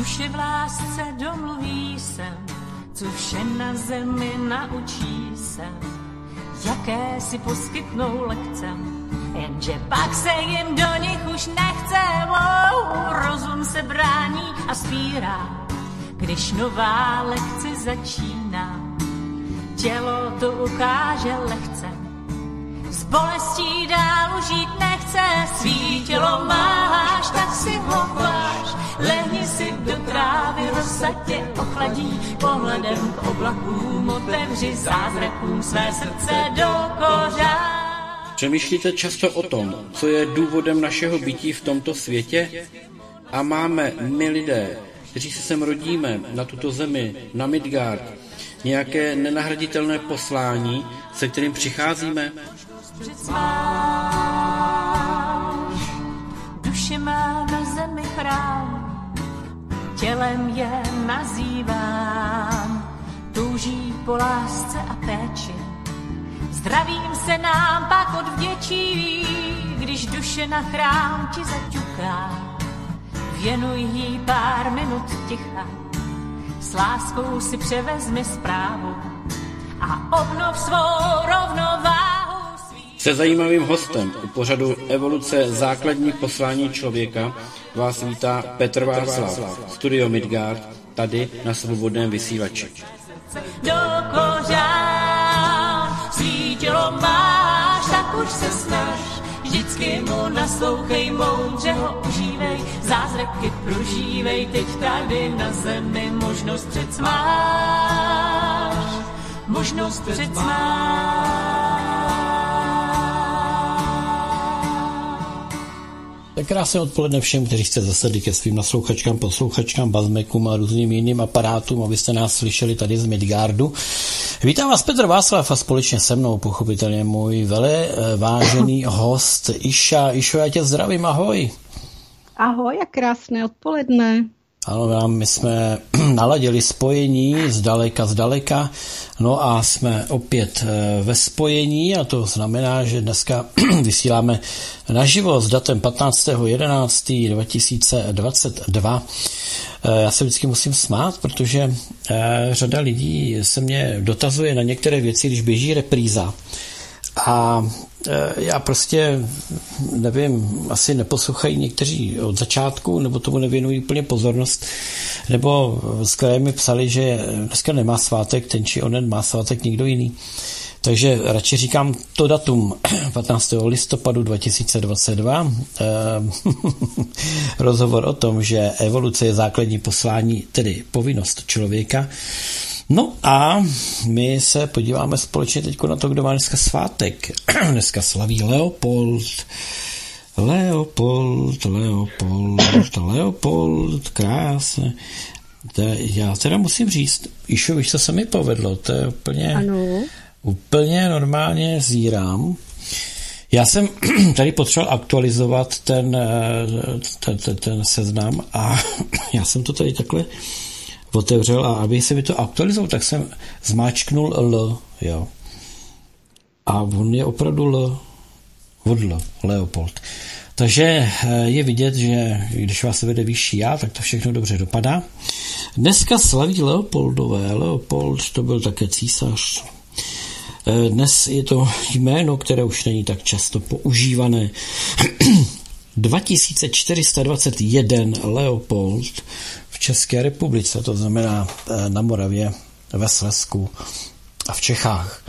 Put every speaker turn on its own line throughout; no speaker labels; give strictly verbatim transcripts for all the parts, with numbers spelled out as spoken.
Duše v lásce domluví se, co vše na zemi naučí se, jaké si poskytnou lekce, jenže pak se jim do nich už nechce. Wow, rozum se brání a spírá, když nová lekce začíná. Tělo to ukáže lehce, s bolestí dál žít nechce. Svý tělo máš, tak si ho chváš, lehni si do trávy, rosa tě ochladí. Pohledem k oblakům otevři zázrakům své srdce do kořán.
Přemýšlíte často o tom, co je důvodem našeho bytí v tomto světě? A máme my lidé, kteří se sem rodíme, na tuto zemi, na Midgard, nějaké nenahraditelné poslání, se kterým přicházíme?
Duše má na zemi chrám, tělem je nazývám, touží po lásce a péči, zdravím se nám pak odvděčí, když duše na chrám ti zaťuká, věnuj jí pár minut ticha, s láskou si převezmi zprávu a obnov svou rovnováhu.
Se zajímavým hostem u pořadu Evoluce základní poslání člověka vás vítá Petr Václav, Studio Midgard, tady na Svobodném vysílači.
Do kořán svítilo máš, tak už se snaž, vždycky mu naslouchej, moudře ho užívej, zázraky prožívej, teď tady na zemi možnost přec máš, možnost přec máš.
Tak krásné odpoledne všem, kteří jste zasedli ke svým naslouchačkám, poslouchačkám, bazmekům a různým jiným aparátům, abyste nás slyšeli tady z Midgardu. Vítám vás Petr Václav a společně se mnou pochopitelně můj vele vážený host Iša. Išo, já tě zdravím, ahoj.
Ahoj a krásné odpoledne.
Ano, my jsme naladili spojení zdaleka, zdaleka, no a jsme opět ve spojení a to znamená, že dneska vysíláme naživo s datem patnáctého jedenáctého dva tisíce dvacet dva. Já se vždycky musím smát, protože řada lidí se mě dotazuje na některé věci, když běží repríza. A já prostě nevím, asi neposlouchají někteří od začátku, nebo tomu nevěnují úplně pozornost, nebo z kraje mi psali, že dneska nemá svátek, ten či onen má svátek někdo jiný. Takže radši říkám to datum patnáctého listopadu dva tisíce dvacet dva. Rozhovor o tom, že evoluce je základní poslání, tedy povinnost člověka. No a my se podíváme společně teď na to, kdo má dneska svátek. Dneska slaví Leopold. Leopold, Leopold, Leopold, krásně. Já teda musím říct, Išo, víš, co se mi povedlo, to je úplně,
ano.
úplně normálně zírám. Já jsem tady potřeboval aktualizovat ten, ten, ten, ten seznam a já jsem to tady takhle otevřel a aby se mi to aktualizoval, tak jsem zmáčknul L, jo. A on je opravdu L, od L, Leopold. Takže je vidět, že když vás vede vyšší já, tak to všechno dobře dopadá. Dneska slaví Leopoldové. Leopold to byl také císař. Dnes je to jméno, které už není tak často používané. dva tisíce čtyři sta dvacet jedna Leopold v České republice, to znamená na Moravě, ve Slezsku a v Čechách.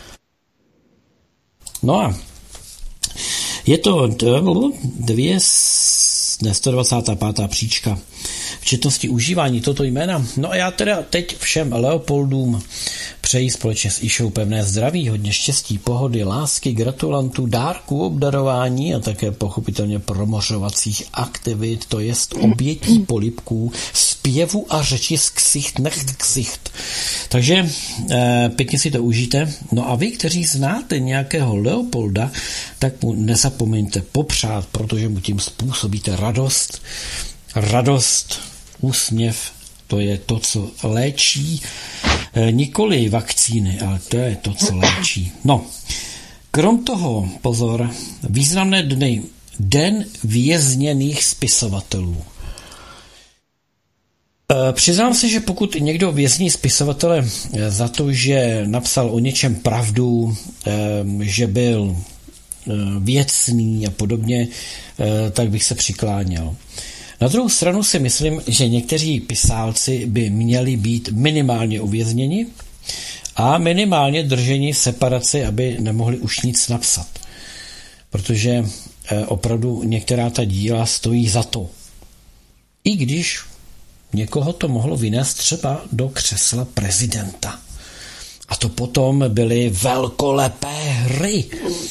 No a je to dvě, ne, sto dvacátá pátá příčka v četnosti užívání toto jména. No a já teda teď všem Leopoldům přeji společně s Išou pevné zdraví, hodně štěstí, pohody, lásky, gratulantů, dárků, obdarování a také pochopitelně promořovacích aktivit, to jest obětí polibků, zpěvu a řeči z ksicht necht ksicht. Takže eh, pěkně si to užijte. No a vy, kteří znáte nějakého Leopolda, tak mu nezapomeňte popřát, protože mu tím způsobíte radost. Radost, úsměv, to je to, co léčí. E, nikoli vakcíny, ale to je to, co léčí. No, krom toho, pozor, významné dny. Den vězněných spisovatelů. Přiznám se, že pokud někdo vězní spisovatele za to, že napsal o něčem pravdu, že byl věcný a podobně, tak bych se přikláněl. Na druhou stranu si myslím, že někteří pisálci by měli být minimálně uvězněni a minimálně drženi v separaci, aby nemohli už nic napsat. Protože opravdu některá ta díla stojí za to. I když někoho to mohlo vynést třeba do křesla prezidenta. A to potom byly velkolepé hry.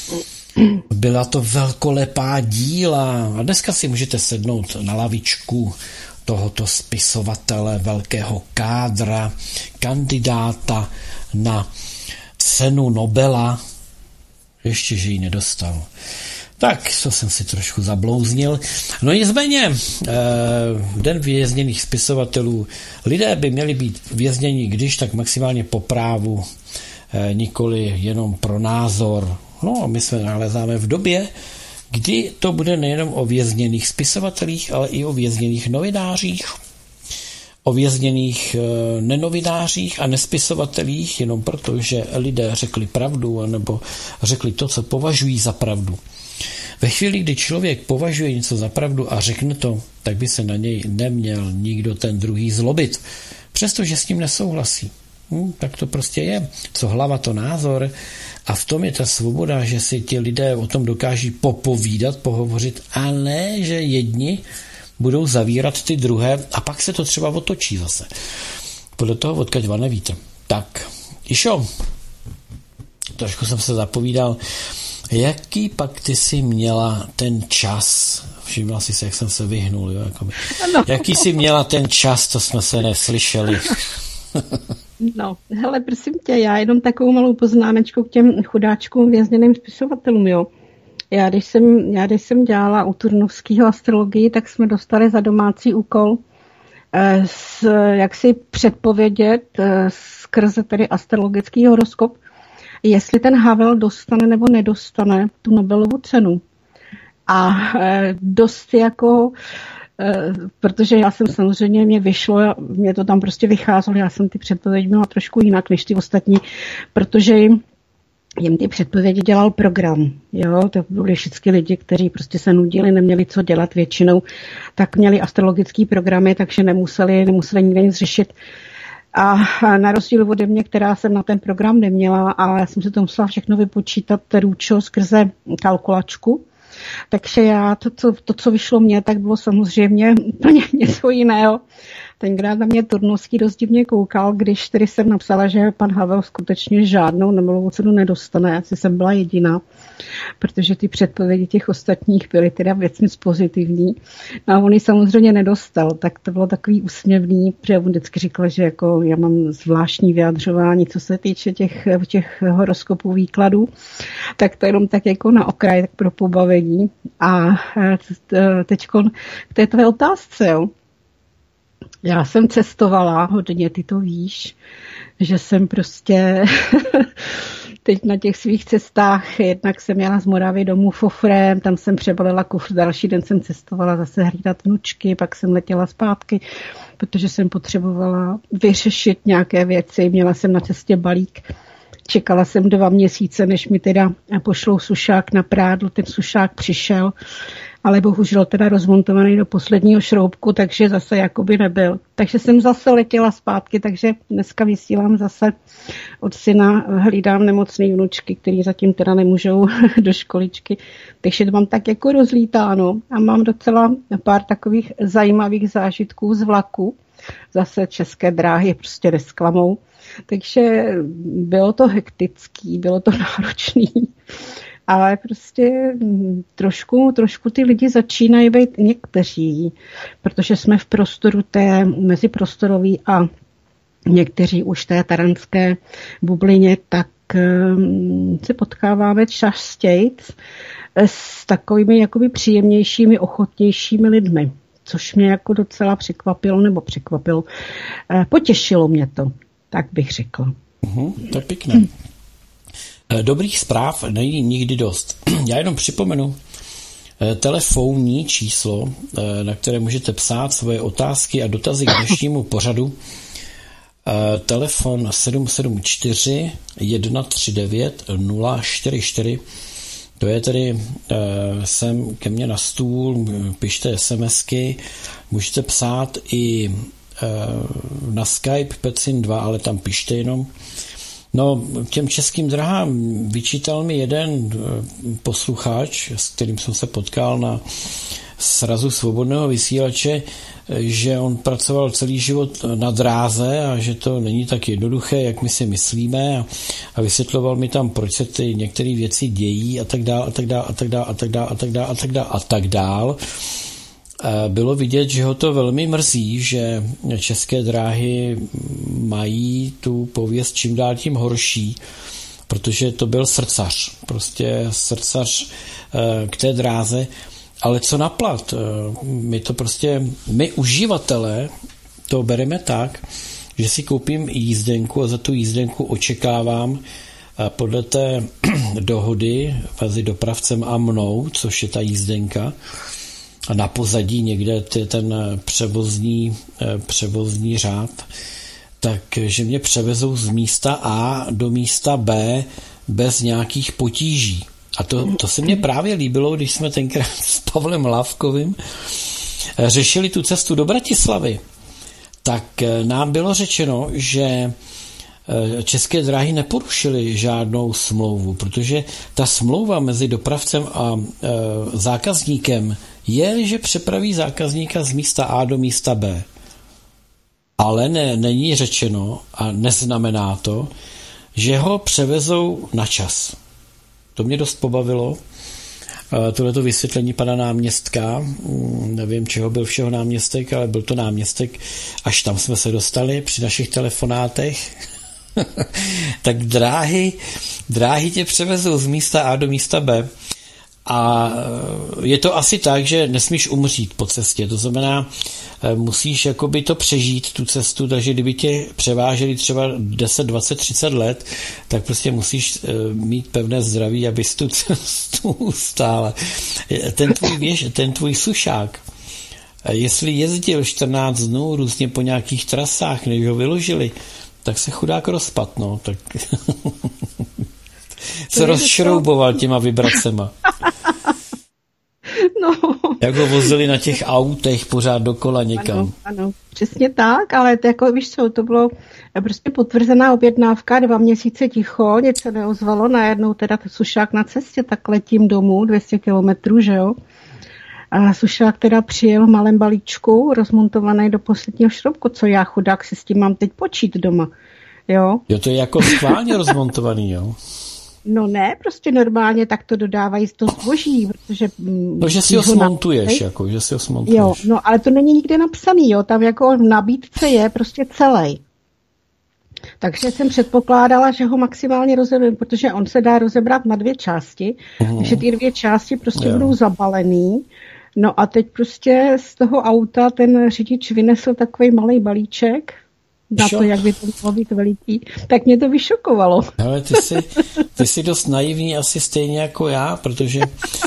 Byla to velkolepá díla. A dneska si můžete sednout na lavičku tohoto spisovatele, velkého kádra, kandidáta na cenu Nobela. Ještě, že ji nedostal. Tak, to jsem si trošku zablouznil. No nicméně, den vězněných spisovatelů, lidé by měli být vězněni, když tak maximálně po právu, nikoli jenom pro názor. No a my se nalezáme v době, kdy to bude nejenom o vězněných spisovatelích, ale i o vězněných novinářích, o vězněných nenovinářích a nespisovatelích, jenom proto, že lidé řekli pravdu, anebo řekli to, co považují za pravdu. Ve chvíli, kdy člověk považuje něco za pravdu a řekne to, tak by se na něj neměl nikdo ten druhý zlobit, přestože s ním nesouhlasí. Hm, tak to prostě je. Co hlava, to názor. A v tom je ta svoboda, že si ti lidé o tom dokáží popovídat, pohovořit, a ne, že jedni budou zavírat ty druhé a pak se to třeba otočí zase. Podle toho, odkud vane víte. Tak, Išo, trošku jsem se zapovídal. Jaký pak ty jsi měla ten čas? Všimla jsi se, jak jsem se vyhnul. Jo? Jakoby. No. Jaký jsi měla ten čas, to jsme se neslyšeli?
No, hele, prosím tě, já jenom takovou malou poznámečku k těm chudáčkům vězněným spisovatelům, jo. Já když jsem, já, když jsem dělala u Turnovského astrologii, tak jsme dostali za domácí úkol, eh, s, jak si předpovědět eh, skrze tedy astrologický horoskop, jestli ten Havel dostane nebo nedostane tu Nobelovu cenu. A e, dost jako, e, protože já jsem samozřejmě, mě vyšlo, mě to tam prostě vycházelo, já jsem ty předpovědi měla trošku jinak než ty ostatní, protože jim, jim ty předpovědi dělal program. Jo? To byli všichni lidi, kteří prostě se nudili, neměli co dělat většinou, tak měli astrologické programy, takže nemuseli, nemuseli nikde nic řešit. A na rozdíl ode mě, která jsem na ten program neměla, ale já jsem si to musela všechno vypočítat růčo skrze kalkulačku. Takže já, to, to, to, co vyšlo mně, tak bylo samozřejmě úplně něco jiného. Tenkrát na mě Turnovský dost divně koukal, když tedy jsem napsala, že pan Havel skutečně žádnou Nobelovu cenu nedostane. Asi jsem byla jediná, protože ty předpovědi těch ostatních byly teda věcně pozitivní. No a on ji samozřejmě nedostal, tak to bylo takový úsměvný, protože on vždycky říkal, že jako já mám zvláštní vyjadřování, co se týče těch, těch horoskopů výkladů, tak to jenom tak jako na okraj, tak pro pobavení. A teďko k té tvé otázce, jo. Já jsem cestovala hodně, ty to víš, že jsem prostě teď na těch svých cestách, jednak jsem jela z Moravy domů Fofrem, tam jsem přebalila kufr, další den jsem cestovala zase hlídat vnučky, pak jsem letěla zpátky, protože jsem potřebovala vyřešit nějaké věci, měla jsem na cestě balík. Čekala jsem dva měsíce, než mi teda pošlou sušák na prádlo, ten sušák přišel, ale bohužel teda rozmontovaný do posledního šroubku, takže zase jakoby nebyl. Takže jsem zase letěla zpátky, takže dneska vysílám zase od syna, hlídám nemocný vnučky, který zatím teda nemůžou do školičky. Takže to mám tak jako rozlítáno a mám docela pár takových zajímavých zážitků z vlaku. Zase České dráhy prostě nesklamou. Takže bylo to hektický, bylo to náročný, ale prostě trošku, trošku ty lidi začínají být někteří, protože jsme v prostoru té meziprostorový a někteří už té taranské bublině, tak um, se potkáváme častěji s takovými jakoby příjemnějšími, ochotnějšími lidmi, což mě jako docela překvapilo, nebo překvapilo, potěšilo mě to. Tak bych řekl.
Uhum, to je pěkné. Dobrých zpráv není nikdy dost. Já jenom připomenu, telefonní číslo, na které můžete psát svoje otázky a dotazy k dnešnímu pořadu. Telefon sedm sedm čtyři jedna tři devět nula čtyři čtyři. To je tedy sem ke mně na stůl, pište SMSky, můžete psát i na Skype Pecin dva, ale tam pište jenom. No, těm českým drahám vyčítal mi jeden posluchač, s kterým jsem se potkal na srazu Svobodného vysílače, že on pracoval celý život na dráze a že to není tak jednoduché, jak my si myslíme, a, a vysvětloval mi tam, proč se ty některé věci dějí a tak dál a tak dál a tak dál a tak dál a tak dál a tak dál a tak dál. Bylo vidět, že ho to velmi mrzí, že České dráhy mají tu pověst čím dál tím horší, protože to byl srdcař, prostě srdcař k té dráze. Ale co na plat? My to prostě, my uživatelé to bereme tak, že si koupím jízdenku a za tu jízdenku očekávám podle té dohody mezi dopravcem a mnou, což je ta jízdenka, a na pozadí někde ten převozní, převozní řád, takže mě převezou z místa A do místa B bez nějakých potíží. A to, to se mně právě líbilo, když jsme tenkrát s Pavlem Lávkovým řešili tu cestu do Bratislavy. Tak nám bylo řečeno, že České dráhy neporušily žádnou smlouvu, protože ta smlouva mezi dopravcem a zákazníkem je, že přepraví zákazníka z místa A do místa B. Ale ne, není řečeno a neznamená to, že ho převezou na čas. To mě dost pobavilo. Tohleto vysvětlení pana náměstka, nevím, čeho byl všeho náměstek, ale byl to náměstek, až tam jsme se dostali při našich telefonátech. Tak dráhy, dráhy tě převezou z místa A do místa B. A je to asi tak, že nesmíš umřít po cestě, to znamená, musíš jakoby to přežít, tu cestu, takže kdyby tě převáželi třeba deset, dvacet, třicet let, tak prostě musíš mít pevné zdraví, abys tu cestu ustála. Ten tvůj, věž, ten tvůj sušák, jestli jezdil čtrnáct dnů různě po nějakých trasách, než ho vyložili, tak se chudák rozpad, no, tak se rozšrouboval těma vibracema.
No.
Jak ho vozili na těch autech pořád dokola někam.
Ano, ano, přesně tak, ale to jako, víš co, to bylo prostě potvrzená objednávka, dva měsíce ticho, nic se neozvalo, najednou teda sušák na cestě, tak letím domů, dvě stě kilometrů, že jo. A sušák teda přijel v malém balíčku, rozmontovaný do posledního šroubku, co já chudák si s tím mám teď počít doma, jo.
Jo, to je jako schválně rozmontovaný, jo. No
ne, prostě normálně tak to dodávají to zboží, protože...
No, že si ho smontuješ, napsej. jako, že si ho smontuješ.
Jo, no, ale to není nikde napsaný, jo, tam jako v nabídce je prostě celý. Takže jsem předpokládala, že ho maximálně rozebím, protože on se dá rozebrat na dvě části, uhum. takže ty dvě části prostě jo. budou zabalený. No a teď prostě z toho auta ten řidič vynesl takový malý balíček, na to, jak by to mohlo být veliký, tak mě to vyšokovalo.
Ale ty jsi, ty jsi dost naivní asi stejně jako já, protože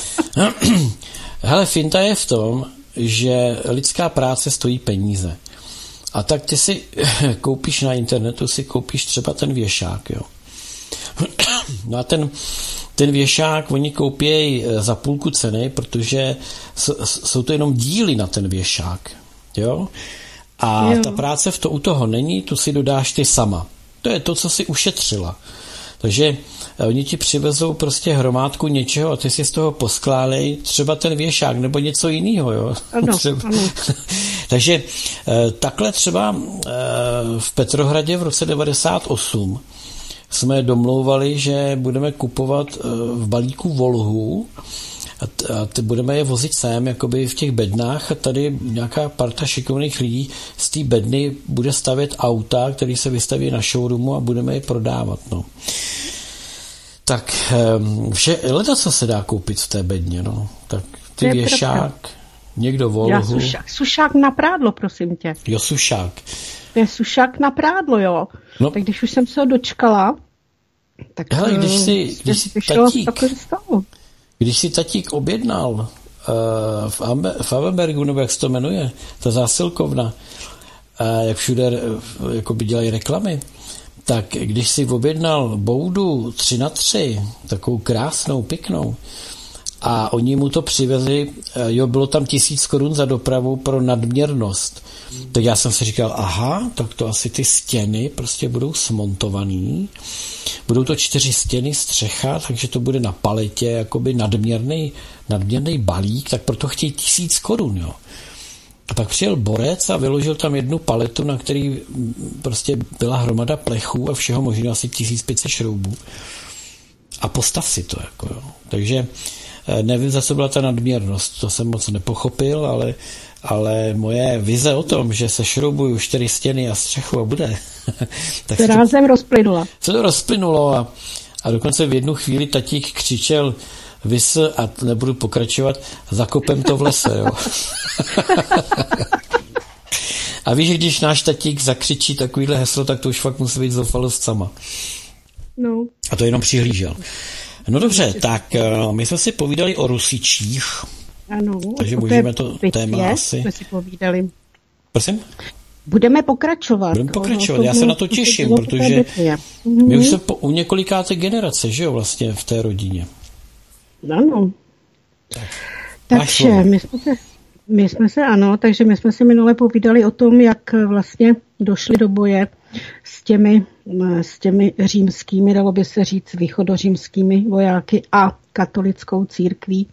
hele, finta je v tom, že lidská práce stojí peníze. A tak ty si koupíš na internetu, si koupíš třeba ten věšák, jo. No a ten, ten věšák oni koupějí za půlku ceny, protože jsou to jenom díly na ten věšák, jo. A jo. ta práce v to, u toho není, tu si dodáš ty sama. To je to, co si ušetřila. Takže oni ti přivezou prostě hromádku něčeho a ty si z toho poskládej třeba ten věšák nebo něco jiného. Jo?
Ano,
třeba.
Ano.
Takže takhle třeba v Petrohradě v roce devadesát osm jsme domlouvali, že budeme kupovat v balíku Volhu a t- budeme je vozit sem jakoby v těch bednách a tady nějaká parta šikovných lidí z té bedny bude stavět auta, které se vystaví na showroomu a budeme je prodávat. No. Tak vše, leda co se dá koupit v té bedně. No. Tak ty věšák, někdo Volhu. Já
sušák, sušák na prádlo, prosím tě.
Jo, sušák.
To je sušák na prádlo, jo. No. Tak když už jsem se ho dočkala, tak...
Hele, když si, když si tatík... Když si tatík objednal v, Ambe, v Avenbergu, nebo jak se to jmenuje, ta zásilkovna, jak všude jako by dělají reklamy, tak když si objednal boudu tři na tři, takovou krásnou, pěknou, a oni mu to přivezli, jo, bylo tam tisíc korun za dopravu pro nadměrnost. Tak já jsem si říkal, aha, tak to asi ty stěny prostě budou smontovaný, budou to čtyři stěny, střecha, takže to bude na paletě jakoby nadměrný, nadměrný balík, tak proto chtějí tisíc korun, jo. A pak přijel borec a vyložil tam jednu paletu, na který prostě byla hromada plechů a všeho možného, asi tisíc pět set šroubů. A postav si to, jako jo. Takže nevím, za co byla ta nadměrnost, to jsem moc nepochopil, ale, ale moje vize o tom, že se šroubuju čtyři stěny a střechu a bude. Tak
se rázem rozplynula.
Se to rozplynulo a, a dokonce v jednu chvíli tatík křičel vys a nebudu pokračovat, zakopem to v lese, jo. A víš, když náš tatík zakřičí takovýhle heslo, tak to už fakt musí být zoufalost sama.
No.
A to jenom přihlížel. No dobře, tak my jsme si povídali o Rusičích.
Ano.
Takže můžeme to téma asi...
jsme si povídali.
Prosím?
Budeme pokračovat.
Budeme pokračovat, já se na to těším, protože my už jsme po, u několikáté generace, že jo, vlastně v té rodině.
Ano. Tak. Takže my jsme, se, my jsme se, ano, takže my jsme si minule povídali o tom, jak vlastně došli do boje s těmi, s těmi římskými, dalo by se říct, východořímskými vojáky a katolickou církví,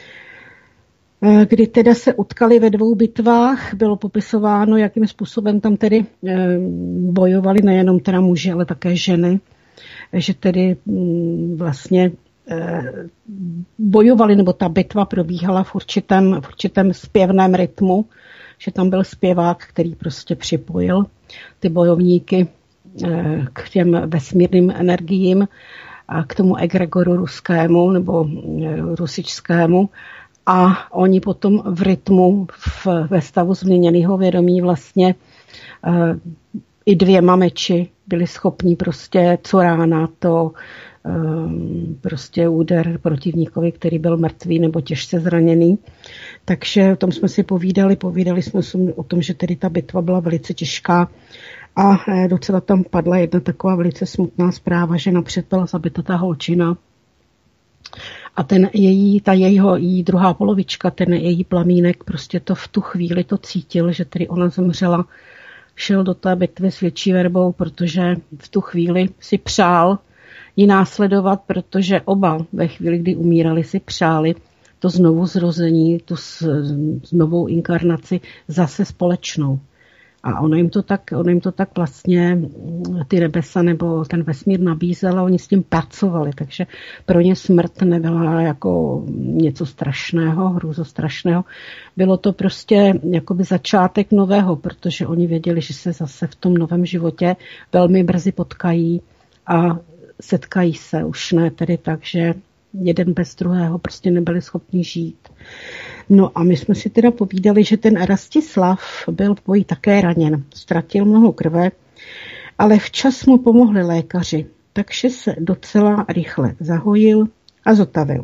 kdy teda se utkali ve dvou bitvách, bylo popisováno, jakým způsobem tam tedy bojovali nejenom teda muži, ale také ženy, že tedy vlastně bojovali, nebo ta bitva probíhala v určitém, v určitém zpěvném rytmu, že tam byl zpěvák, který prostě připojil ty bojovníky k těm vesmírným energiím a k tomu egregoru ruskému nebo rusičskému. A oni potom v rytmu, v, ve stavu změněného vědomí vlastně e, i dvěma meči byli schopni prostě co rána to e, prostě úder protivníkovi, který byl mrtvý nebo těžce zraněný. Takže o tom jsme si povídali, povídali jsme si o tom, že tedy ta bitva byla velice těžká a e, docela tam padla jedna taková velice smutná zpráva, že napřed byla zabita ta holčina. A ten její, ta jejího, její druhá polovička, ten její plamínek, prostě to v tu chvíli to cítil, že tedy ona zemřela, šel do té bitvy s větší verbou, protože v tu chvíli si přál ji následovat, protože oba ve chvíli, kdy umírali, si přáli to znovu zrození, tu novou inkarnaci zase společnou. A ono jim to tak, ono jim to tak vlastně ty nebesa nebo ten vesmír nabízel a oni s tím pracovali, takže pro ně smrt nebyla jako něco strašného, hrůzostrašného. Bylo to prostě jakoby začátek nového, protože oni věděli, že se zase v tom novém životě velmi brzy potkají a setkají se, už ne tedy tak, že jeden bez druhého prostě nebyli schopni žít. No a my jsme si teda povídali, že ten Rastislav byl v boji také raněn, ztratil mnoho krve, ale včas mu pomohli lékaři, takže se docela rychle zahojil a zotavil.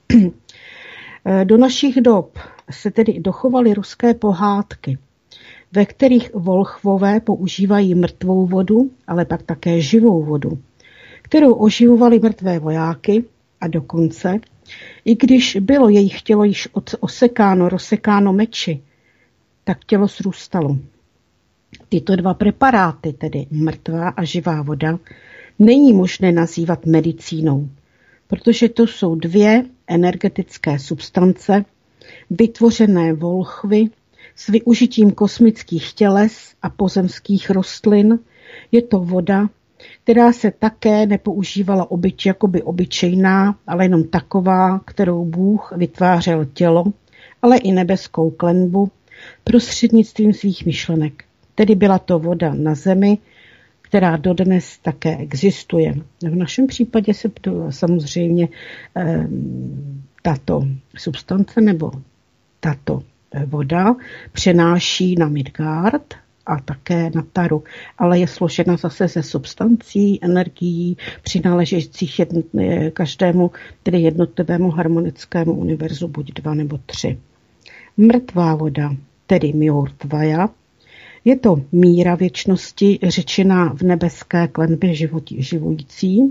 Do našich dob se tedy dochovaly ruské pohádky, ve kterých volchvové používají mrtvou vodu, ale pak také živou vodu, kterou oživovali mrtvé vojáky a dokonce, i když bylo jejich tělo již osekáno, rozsekáno meči, tak tělo srůstalo. Tyto dva preparáty, tedy mrtvá a živá voda, není možné nazývat medicínou, protože to jsou dvě energetické substance, vytvořené volchvy s využitím kosmických těles a pozemských rostlin. Je to voda, která se také nepoužívala obyč, jakoby obyčejná, ale jenom taková, kterou Bůh vytvářel tělo, ale i nebeskou klenbu prostřednictvím svých myšlenek. Tedy byla to voda na zemi, která dodnes také existuje. V našem případě se to, samozřejmě eh, tato substance nebo tato voda přenáší na Midgard a také na taru, ale je složena zase ze substancí, energií, přináležejících jedn- každému, tedy jednotlivému harmonickému univerzu, buď dva nebo tři. Mrtvá voda, tedy miurtvaja, je to míra věčnosti řečená v nebeské klenbě životí, živující.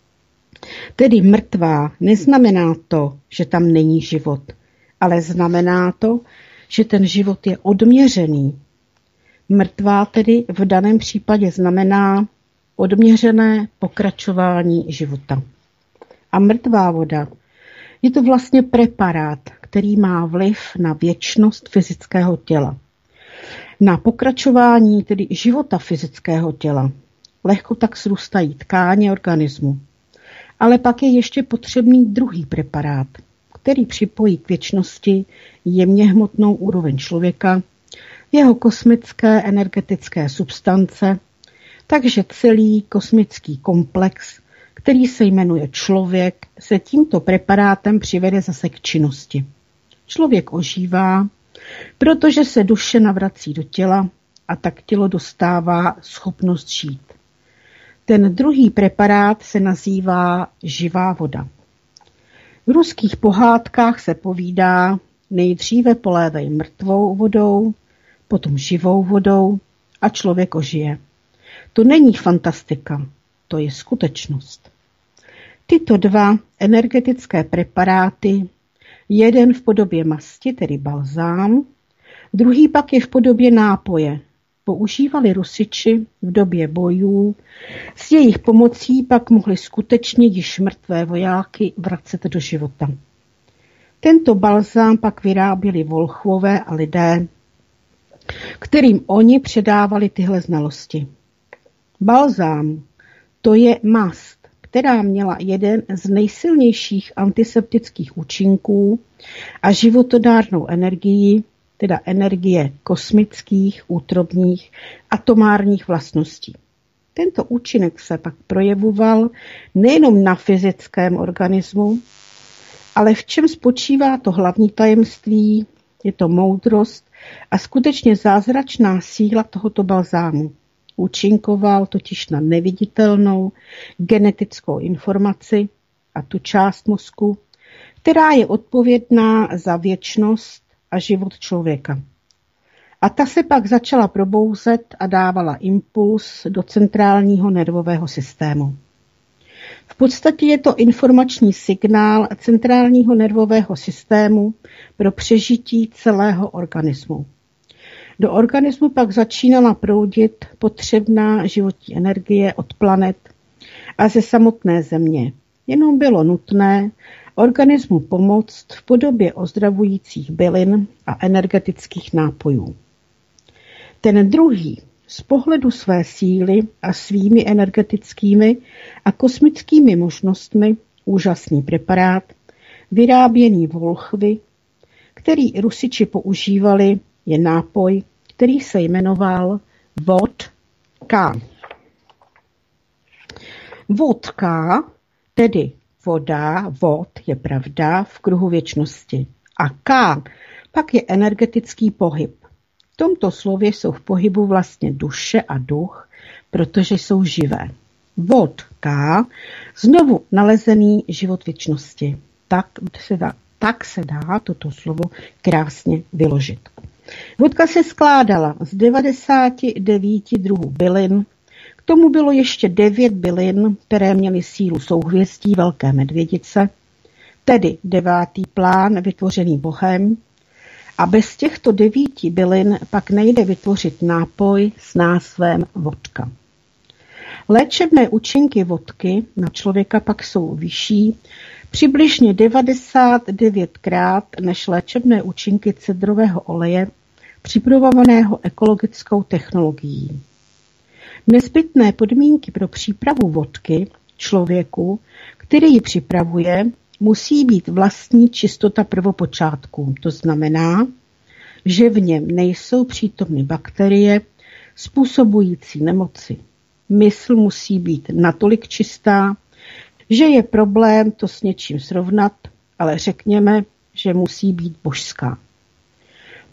Tedy mrtvá neznamená to, že tam není život, ale znamená to, že ten život je odměřený. Mrtvá tedy v daném případě znamená odměřené pokračování života. A mrtvá voda je to vlastně preparát, který má vliv na věčnost fyzického těla. Na pokračování tedy života fyzického těla. Lehko tak srůstají tkáně organismu. Ale pak je ještě potřebný druhý preparát, který připojí k věčnosti jemně hmotnou úroveň člověka, jeho kosmické energetické substance, takže celý kosmický komplex, který se jmenuje člověk, se tímto preparátem přivede zase k činnosti. Člověk ožívá, protože se duše navrací do těla a tak tělo dostává schopnost žít. Ten druhý preparát se nazývá živá voda. V ruských pohádkách se povídá, nejdříve polévej mrtvou vodou, potom živou vodou a člověk ožije. To není fantastika, to je skutečnost. Tyto dva energetické preparáty, jeden v podobě masti, tedy balzám, druhý pak je v podobě nápoje, používali Rusiči v době bojů, s jejich pomocí pak mohli skutečně již mrtvé vojáky vracet do života. Tento balzám pak vyráběli volchvové a lidé, kterým oni předávali tyhle znalosti. Balzám, to je mast, která měla jeden z nejsilnějších antiseptických účinků a životodárnou energii, teda energie kosmických, útrobních, atomárních vlastností. Tento účinek se pak projevoval nejenom na fyzickém organismu, ale v čem spočívá to hlavní tajemství, je to moudrost a skutečně zázračná síla tohoto balzámu. Účinkoval totiž na neviditelnou genetickou informaci a tu část mozku, která je odpovědná za věčnost a život člověka. A ta se pak začala probouzet a dávala impuls do centrálního nervového systému. V podstatě je to informační signál centrálního nervového systému pro přežití celého organismu. Do organismu pak začínala proudit potřebná životní energie od planet a ze samotné země. Jenom bylo nutné organismu pomoct v podobě ozdravujících bylin a energetických nápojů. Ten druhý z pohledu své síly a svými energetickými a kosmickými možnostmi úžasný preparát, vyráběný volchvy, který Rusiči používali, je nápoj, který se jmenoval vodka. Vodka, tedy voda, vod je pravda v kruhu věčnosti. A K pak je energetický pohyb. V tomto slově jsou v pohybu vlastně duše a duch, protože jsou živé. Vodka, znovu nalezený život věčnosti. Tak se dá, tak se dá toto slovo krásně vyložit. Vodka se skládala z devadesát devět druhů bylin, k tomu bylo ještě devět bylin, které měly sílu souhvězdí Velké medvědice, tedy devátý plán vytvořený Bohem, a bez těchto devíti bylin pak nejde vytvořit nápoj s názvem vodka. Léčebné účinky vodky na člověka pak jsou vyšší přibližně devadesát devět krát než léčebné účinky cedrového oleje připravovaného ekologickou technologií. Nezbytné podmínky pro přípravu vodky člověku, který ji připravuje, musí být vlastní čistota prvopočátků. To znamená, že v něm nejsou přítomny bakterie způsobující nemoci. Mysl musí být natolik čistá, že je problém to s něčím srovnat, ale řekněme, že musí být božská.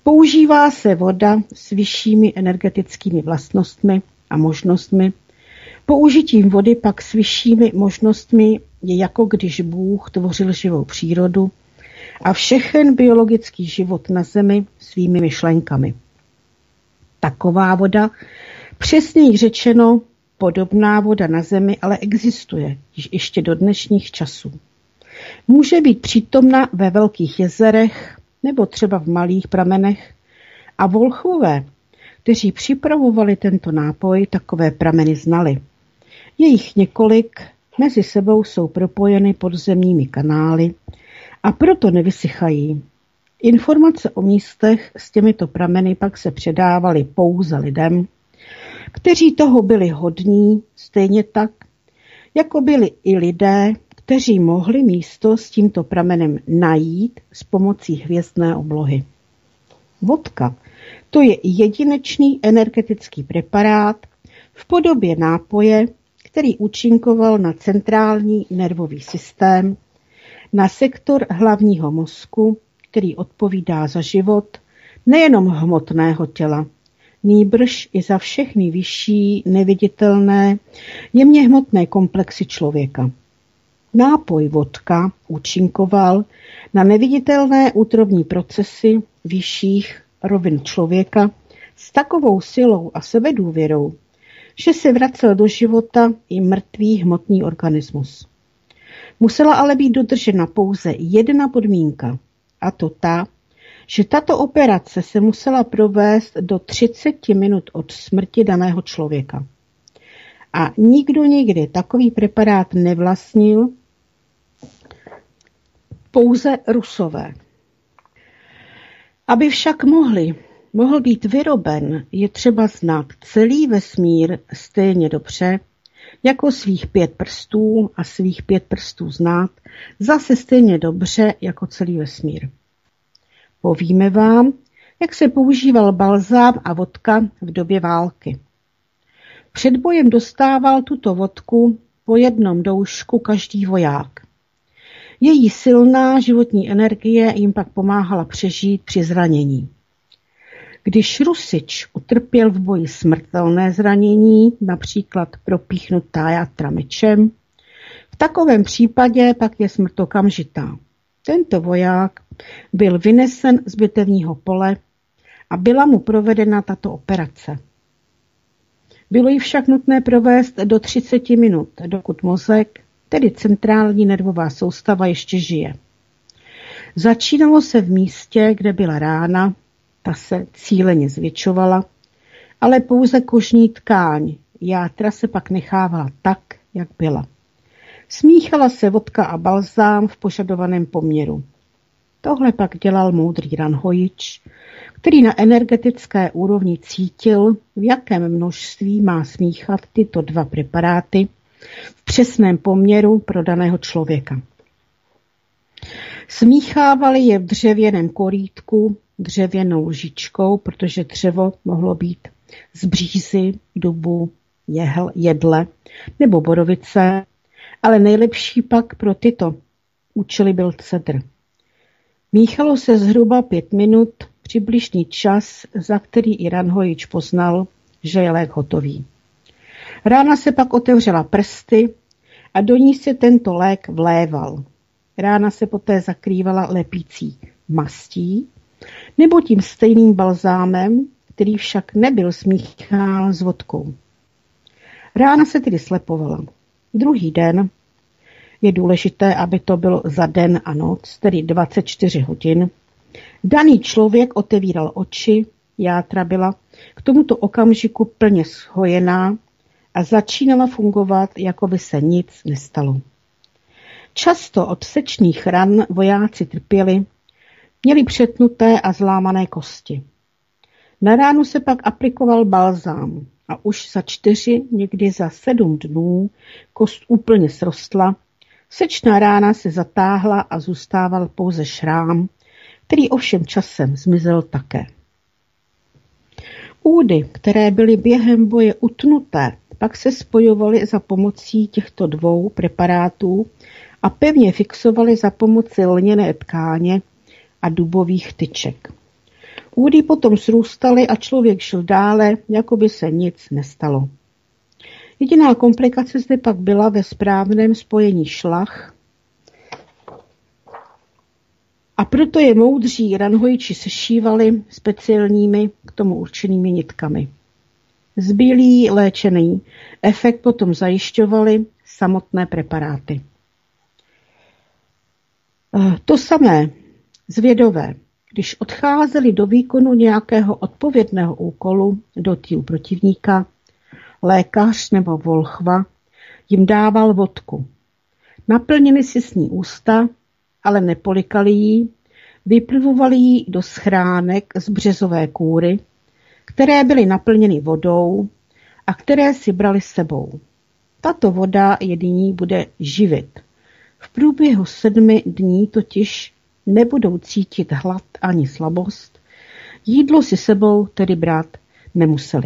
Používá se voda s vyššími energetickými vlastnostmi a možnostmi. Použitím vody pak s vyššími možnostmi je jako když Bůh tvořil živou přírodu a všechen biologický život na zemi svými myšlenkami. Taková voda, přesněji řečeno, podobná voda na zemi, ale existuje již ještě do dnešních časů. Může být přítomna ve velkých jezerech nebo třeba v malých pramenech a volchové, kteří připravovali tento nápoj, takové prameny znali. Je jich několik, mezi sebou jsou propojeny podzemními kanály a proto nevysychají. Informace o místech s těmito prameny pak se předávaly pouze lidem, kteří toho byli hodní, stejně tak, jako byli i lidé, kteří mohli místo s tímto pramenem najít s pomocí hvězdné oblohy. Vodka, to je jedinečný energetický preparát v podobě nápoje, který účinkoval na centrální nervový systém, na sektor hlavního mozku, který odpovídá za život nejenom hmotného těla, nýbrž i za všechny vyšší, neviditelné, jemně hmotné komplexy člověka. Nápoj vodka účinkoval na neviditelné útrovní procesy vyšších rovin člověka s takovou silou a sebedůvěrou, že se vracel do života i mrtvý hmotný organismus. Musela ale být dodržena pouze jedna podmínka, a to ta, že tato operace se musela provést do třicet minut od smrti daného člověka. A nikdo nikdy takový preparát nevlastnil, pouze Rusové. Aby však mohli, mohl být vyroben, je třeba znát celý vesmír stejně dobře, jako svých pět prstů a svých pět prstů znát, zase stejně dobře jako celý vesmír. Povíme vám, jak se používal balzám a vodka v době války. Před bojem dostával tuto vodku po jednom doušku každý voják. Její silná životní energie jim pak pomáhala přežít při zranění. Když Rusič utrpěl v boji smrtelné zranění, například propíchnutá játra mečem, v takovém případě pak je smrt okamžitá. Tento voják byl vynesen z bitevního pole a byla mu provedena tato operace. Bylo ji však nutné provést do třicet minut, dokud mozek, tedy centrální nervová soustava, ještě žije. Začínalo se v místě, kde byla rána, ta se cíleně zvětšovala, ale pouze kožní tkáň, játra se pak nechávala tak, jak byla. Smíchala se vodka a balzám v požadovaném poměru. Tohle pak dělal moudrý Ranhojič, který na energetické úrovni cítil, v jakém množství má smíchat tyto dva preparáty v přesném poměru pro daného člověka. Smíchávali je v dřevěném korýtku dřevěnou lžičkou, protože dřevo mohlo být z břízy, dubu, jehl, jedle nebo borovice, ale nejlepší pak pro tyto účely byl cedr. Míchalo se zhruba pět minut, přibližný čas, za který i Ranhojič poznal, že je lék hotový. Rána se pak otevřela prsty a do ní se tento lék vléval. Rána se poté zakrývala lepící mastí nebo tím stejným balzámem, který však nebyl smíchán s vodkou. Rána se tedy slepovala. Druhý den, je důležité, aby to bylo za den a noc, tedy dvacet čtyři hodin, daný člověk otevíral oči, játra byla k tomuto okamžiku plně shojená a začínala fungovat, jako by se nic nestalo. Často od sečných ran vojáci trpěli, měli přetnuté a zlámané kosti. Na ránu se pak aplikoval balzám a už za čtyři, někdy za sedm dnů kost úplně srostla, sečná rána se zatáhla a zůstával pouze šrám, který ovšem časem zmizel také. Údy, které byly během boje utnuté, pak se spojovaly za pomocí těchto dvou preparátů a pevně fixovaly za pomoci lněné tkáně a dubových tyček. Údy potom srůstaly a člověk šel dále, jako by se nic nestalo. Jediná komplikace zde pak byla ve správném spojení šlach, a proto je moudří ranhojiči sešívali speciálními k tomu určenými nitkami. Zbylý léčený efekt potom zajišťovaly samotné preparáty. To samé zvědové, když odcházeli do výkonu nějakého odpovědného úkolu do týlu protivníka, lékař nebo volchva jim dával vodku. Naplnili si s ní ústa, ale nepolikali ji, vyplivovali ji do schránek z březové kůry, které byly naplněny vodou a které si brali s sebou. Tato voda je nyní bude živit. V průběhu sedmi dní totiž nebudou cítit hlad ani slabost, jídlo si sebou tedy brát nemuseli.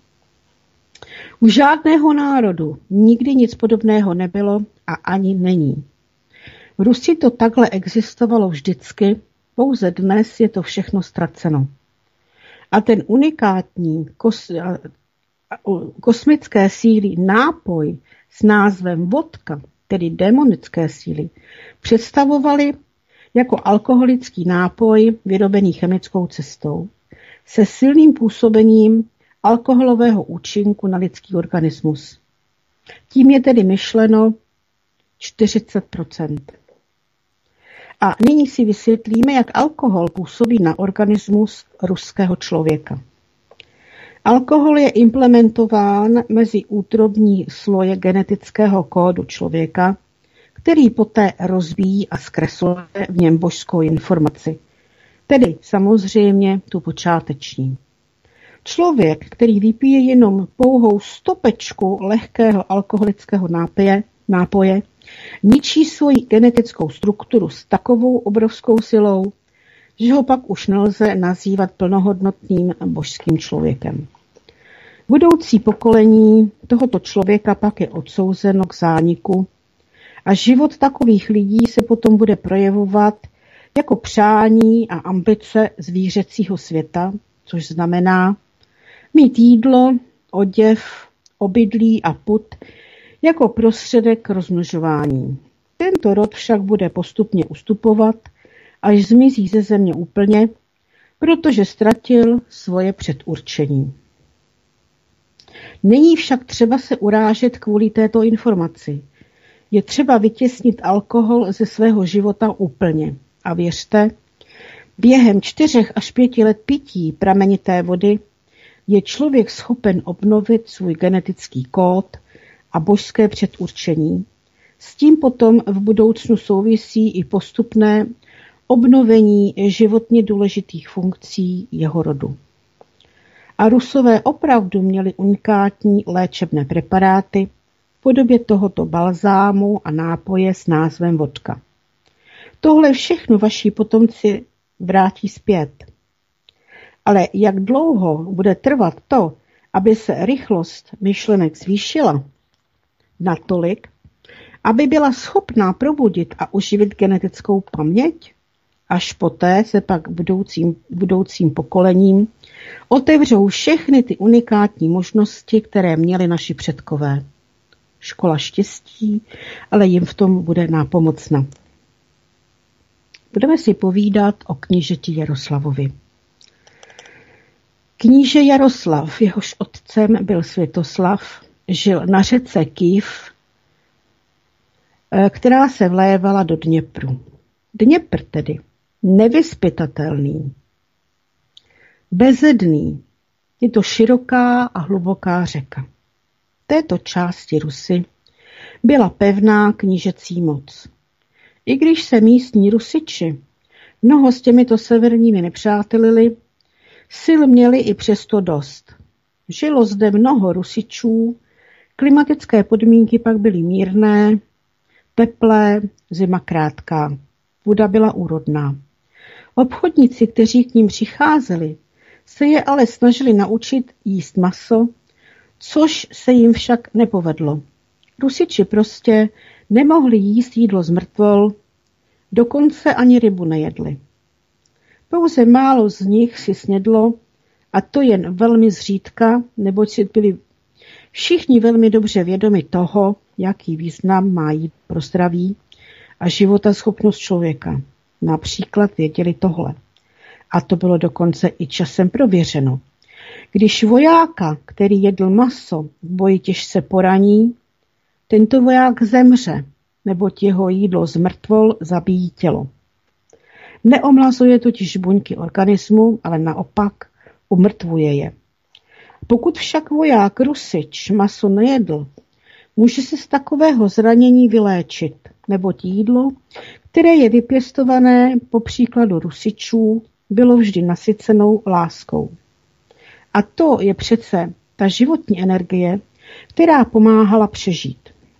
U žádného národu nikdy nic podobného nebylo a ani není. V Rusi to takhle existovalo vždycky, pouze dnes je to všechno ztraceno. A ten unikátní kos, kosmické síly nápoj s názvem vodka, tedy démonické síly, představovaly jako alkoholický nápoj vyrobený chemickou cestou se silným působením alkoholového účinku na lidský organismus. Tím je tedy myšleno čtyřicet procent. A nyní si vysvětlíme, jak alkohol působí na organismus ruského člověka. Alkohol je implementován mezi útrobní sloje genetického kódu člověka, který poté rozvíjí a zkresluje v něm božskou informaci, tedy samozřejmě tu počáteční. Člověk, který vypije jenom pouhou stopečku lehkého alkoholického nápoje, nápoje, ničí svoji genetickou strukturu s takovou obrovskou silou, že ho pak už nelze nazývat plnohodnotným božským člověkem. Budoucí pokolení tohoto člověka pak je odsouzeno k zániku a život takových lidí se potom bude projevovat jako přání a ambice zvířecího světa, což znamená mít jídlo, oděv, obydlí a pud jako prostředek k rozmnožování. Tento rod však bude postupně ustupovat, až zmizí ze země úplně, protože ztratil svoje předurčení. Není však třeba se urážet kvůli této informaci. Je třeba vytěsnit alkohol ze svého života úplně. A věřte, během čtyřech až pěti let pití pramenité vody je člověk schopen obnovit svůj genetický kód a božské předurčení. S tím potom v budoucnu souvisí i postupné obnovení životně důležitých funkcí jeho rodu. A Rusové opravdu měli unikátní léčebné preparáty v podobě tohoto balzámu a nápoje s názvem vodka. Tohle všechno vaši potomci vrátí zpět. Ale jak dlouho bude trvat to, aby se rychlost myšlenek zvýšila natolik, aby byla schopná probudit a uživit genetickou paměť? Až poté se pak budoucím, budoucím pokolením otevřou všechny ty unikátní možnosti, které měli naši předkové. Škola štěstí, ale jim v tom bude nápomocna. Budeme si povídat o knížeti Jaroslavovi. Kníže Jaroslav, jehož otcem byl Světoslav, žil na řece Kyjev, která se vlévala do Dněpru. Dněpr tedy, nevyzpytatelný, bezedný, je to široká a hluboká řeka. V této části Rusy byla pevná knížecí moc. I když se místní Rusiči mnoho s těmito severními nepřátelili, sil měli i přesto dost. Žilo zde mnoho Rusičů, klimatické podmínky pak byly mírné, teplé, zima krátká. Voda byla úrodná. Obchodníci, kteří k ním přicházeli, se je ale snažili naučit jíst maso, což se jim však nepovedlo. Rusiči prostě nemohli jíst jídlo z mrtvol, dokonce ani rybu nejedli. Pouze málo z nich si snědlo, a to jen velmi zřídka, neboť si byli všichni velmi dobře vědomi toho, jaký význam má jít pro zdraví a životaschopnost člověka. Například věděli tohle. A to bylo dokonce i časem prověřeno. Když vojáka, který jedl maso, v boji těžce poraní, tento voják zemře, neboť jeho jídlo z mrtvol zabíjí tělo. Neomlazuje totiž buňky organismu, ale naopak umrtvuje je. Pokud však voják Rusič maso nejedl, může se z takového zranění vyléčit, neboť jídlo, které je vypěstované po příkladu Rusičů, bylo vždy nasycenou láskou. A to je přece ta životní energie, která pomáhala přežít.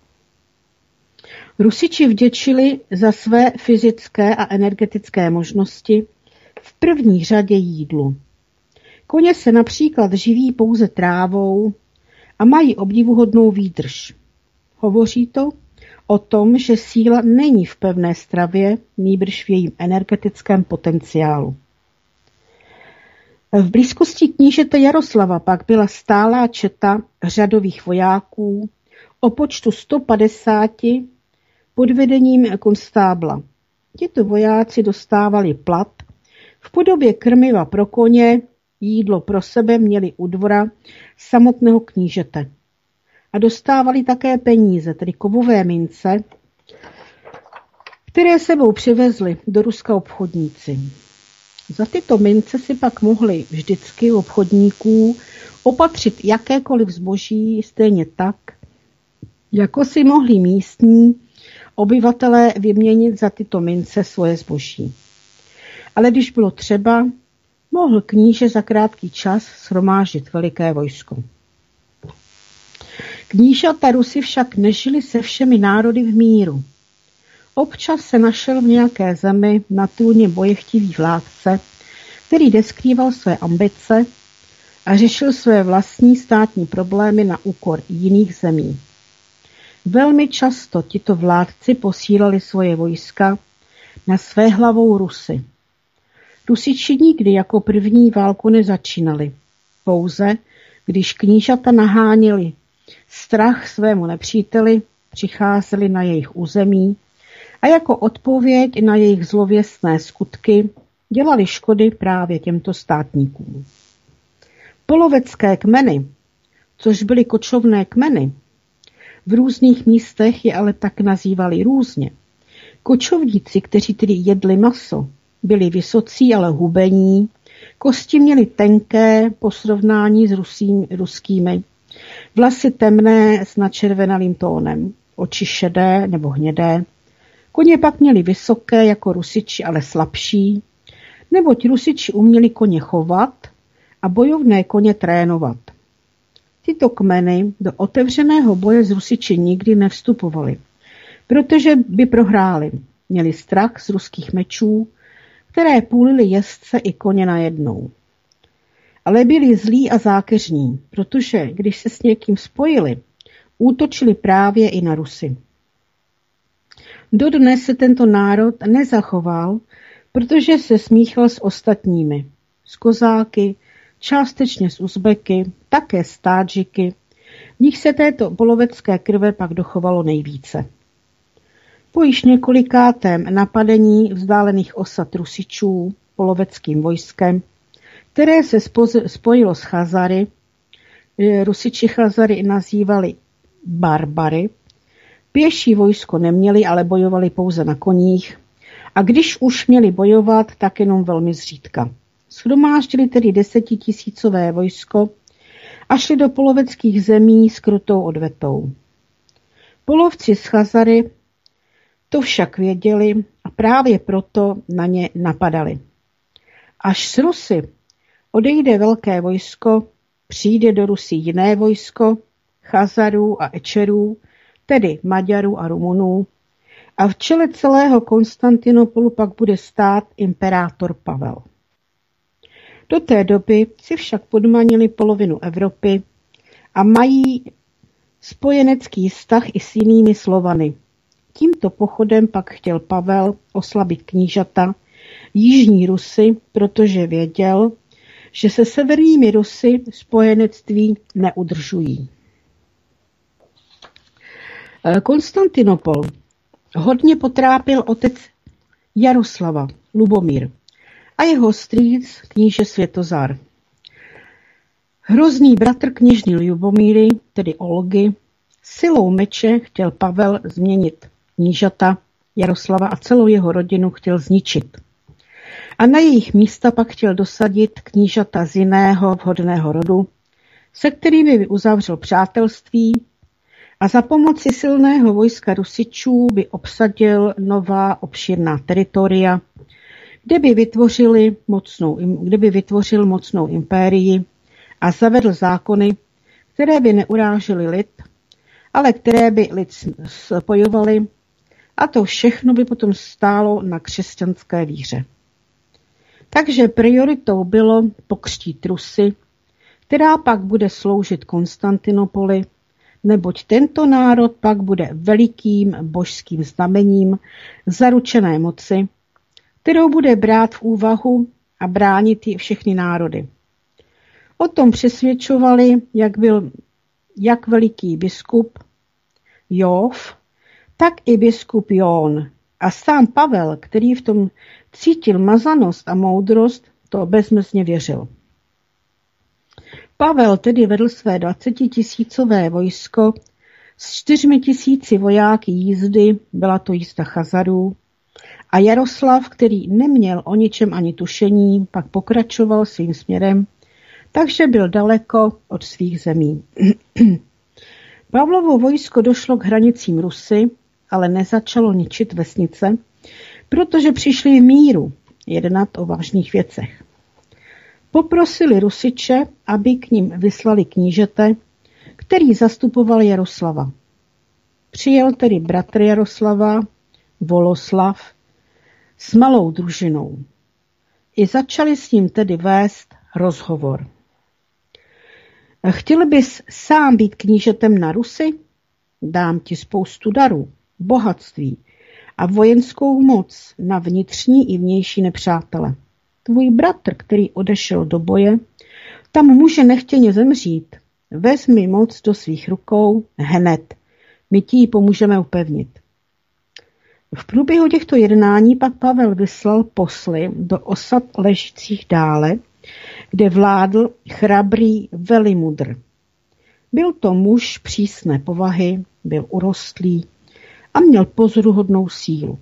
Rusiči vděčili za své fyzické a energetické možnosti v první řadě jídlu. Koně se například živí pouze trávou a mají obdivuhodnou výdrž. Hovoří to o tom, že síla není v pevné stravě, nýbrž v jejím energetickém potenciálu. V blízkosti knížete Jaroslava pak byla stálá četa řadových vojáků o počtu sto padesát pod vedením konstábla. Tito vojáci dostávali plat v podobě krmiva pro koně, jídlo pro sebe měli u dvora samotného knížete. A dostávali také peníze, tedy kovové mince, které sebou přivezli do Ruska obchodníci. Za tyto mince si pak mohli vždycky u obchodníků opatřit jakékoliv zboží, stejně tak, jako si mohli místní obyvatelé vyměnit za tyto mince svoje zboží. Ale když bylo třeba, mohl kníže za krátký čas shromáždit veliké vojsko. Knížata Rusy však nežili se všemi národy v míru. Občas se našel v nějaké zemi naturně bojechtivý vládce, který deskrýval své ambice a řešil své vlastní státní problémy na úkor jiných zemí. Velmi často tito vládci posílali svoje vojska na své hlavou Rusy. Rusiči nikdy jako první válku nezačínali. Pouze, když knížata naháněli strach svému nepříteli, přicházeli na jejich území a jako odpověď na jejich zlověstné skutky dělali škody právě těmto státníkům. Polovecké kmeny, což byly kočovné kmeny, v různých místech je ale tak nazývali různě. Kočovníci, kteří tedy jedli maso, byli vysocí, ale hubení, kosti měli tenké po srovnání s rusím, ruskými, vlasy temné s načervenalým tónem, oči šedé nebo hnědé. Koně pak měli vysoké jako Rusiči, ale slabší, neboť Rusiči uměli koně chovat a bojovné koně trénovat. Tyto kmeny do otevřeného boje s Rusiči nikdy nevstupovaly, protože by prohráli. Měli strach z ruských mečů, které půlily jezdce i koně najednou. Ale byli zlí a zákeřní, protože když se s někým spojili, útočili právě i na Rusy. Dodnes se tento národ nezachoval, protože se smíchal s ostatními, s Kozáky, částečně s Uzbeky, také s Tádžiky, v nich se této polovecké krve pak dochovalo nejvíce. Po již několikátém napadení vzdálených osad Rusičů poloveckým vojskem, které se spojilo s Chazary, Rusiči Chazary nazývali barbary, pěší vojsko neměli, ale bojovali pouze na koních, a když už měli bojovat, tak jenom velmi zřídka. Shromáždili tedy desetitisícové vojsko a šli do poloveckých zemí s krutou odvetou. Polovci z Chazary to však věděli a právě proto na ně napadali. Až s Rusy odejde velké vojsko, přijde do Rusy jiné vojsko, Chazarů a Ečerů, tedy Maďarů a Rumunů, a v čele celého Konstantinopolu pak bude stát imperátor Pavel. Do té doby si však podmanili polovinu Evropy a mají spojenecký vztah i s jinými Slovany. Tímto pochodem pak chtěl Pavel oslabit knížata jižní Rusy, protože věděl, že se severními Rusy spojenectví neudržují. Konstantinopol hodně potrápil otec Jaroslava, Lubomír, a jeho strýc kníže Světozar. Hrozný bratr kněžny Lubomíry, tedy Olgy, silou meče chtěl Pavel změnit knížata Jaroslava a celou jeho rodinu chtěl zničit. A na jejich místa pak chtěl dosadit knížata z jiného vhodného rodu, se kterými by uzavřel přátelství a za pomoci silného vojska Rusičů by obsadil nová obšírná teritoria, kde by, vytvořili mocnou, kde by vytvořil mocnou impérii a zavedl zákony, které by neurážely lid, ale které by lid spojovaly, a to všechno by potom stálo na křesťanské víře. Takže prioritou bylo pokřtít Rusy, která pak bude sloužit Konstantinopoli, neboť tento národ pak bude velikým božským znamením zaručené moci, kterou bude brát v úvahu a bránit ji všechny národy. O tom přesvědčovali, jak byl jak veliký biskup Jov, tak i biskup Jón. A sám Pavel, který v tom cítil mazanost a moudrost, to bezmezně věřil. Pavel tedy vedl své dvacetitisícové vojsko s čtyřmi tisíci vojáky jízdy, byla to jízda Chazarů, a Jaroslav, který neměl o ničem ani tušení, pak pokračoval svým směrem, takže byl daleko od svých zemí. Pavlovo vojsko došlo k hranicím Rusy, ale nezačalo ničit vesnice, protože přišli v míru jednat o vážných věcech. Poprosili Rusiče, aby k ním vyslali knížete, který zastupoval Jaroslava. Přijel tedy bratr Jaroslava, Voloslav, s malou družinou. I začali s ním tedy vést rozhovor. Chtěl bys sám být knížetem na Rusy? Dám ti spoustu darů, bohatství a vojenskou moc na vnitřní i vnější nepřátele. Tvůj bratr, který odešel do boje, tam může nechtěně zemřít. Vezmi moc do svých rukou hned. My ti ji pomůžeme upevnit. V průběhu těchto jednání pak Pavel vyslal posly do osad ležících dále, kde vládl chrabrý Velimudr. Byl to muž přísné povahy, byl urostlý a měl pozoruhodnou sílu.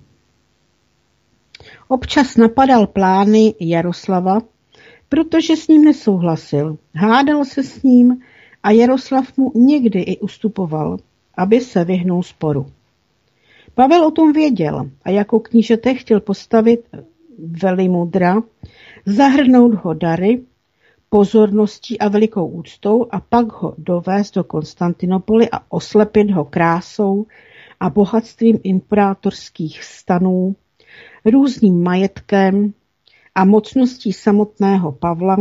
Občas napadal plány Jaroslava, protože s ním nesouhlasil. Hádal se s ním a Jaroslav mu někdy i ustupoval, aby se vyhnul sporu. Pavel o tom věděl a jako knížete chtěl postavit Velimudra, zahrnout ho dary, pozorností a velikou úctou a pak ho dovést do Konstantinopoly a oslepit ho krásou a bohatstvím imperátorských stanů, různým majetkem a mocností samotného Pavla,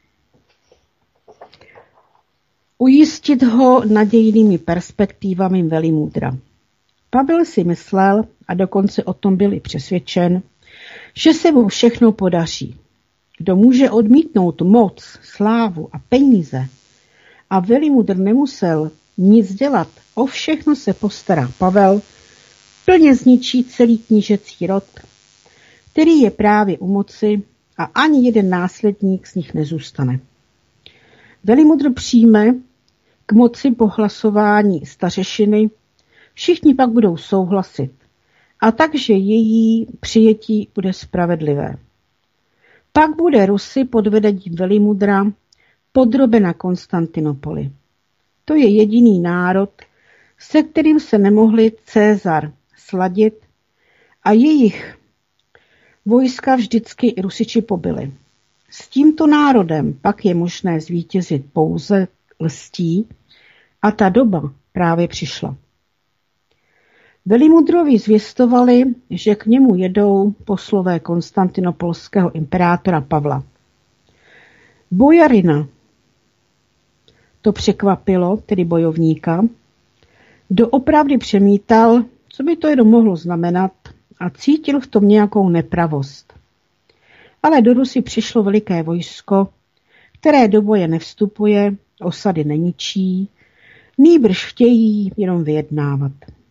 ujistit ho nadějnými perspektivami Velimudra. Pavel si myslel, a dokonce o tom byl i přesvědčen, že se mu všechno podaří. Kdo může odmítnout moc, slávu a peníze, a Velimudr nemusel nic dělat, o všechno se postará Pavel, plně zničí celý knížecí rod, který je právě u moci a ani jeden následník z nich nezůstane. Velimudr přijme k moci po hlasování stařešiny, všichni pak budou souhlasit a takže její přijetí bude spravedlivé. Pak bude Rusy pod vedením Velimudra podrobena Konstantinopoli. To je jediný národ, se kterým se nemohli Cezar sladit a jejich vojska vždycky Rusiči pobili. S tímto národem pak je možné zvítězit pouze lstí a ta doba právě přišla. Velimudrovi zvěstovali, že k němu jedou poslové konstantinopolského imperátora Pavla. Bojarina to překvapilo, tedy bojovníka, doopravdy přemítal, co by to jenom mohlo znamenat a cítil v tom nějakou nepravost. ale do Rusy přišlo veliké vojsko, které do boje nevstupuje, osady neničí, nýbrž chtějí jenom vyjednávat.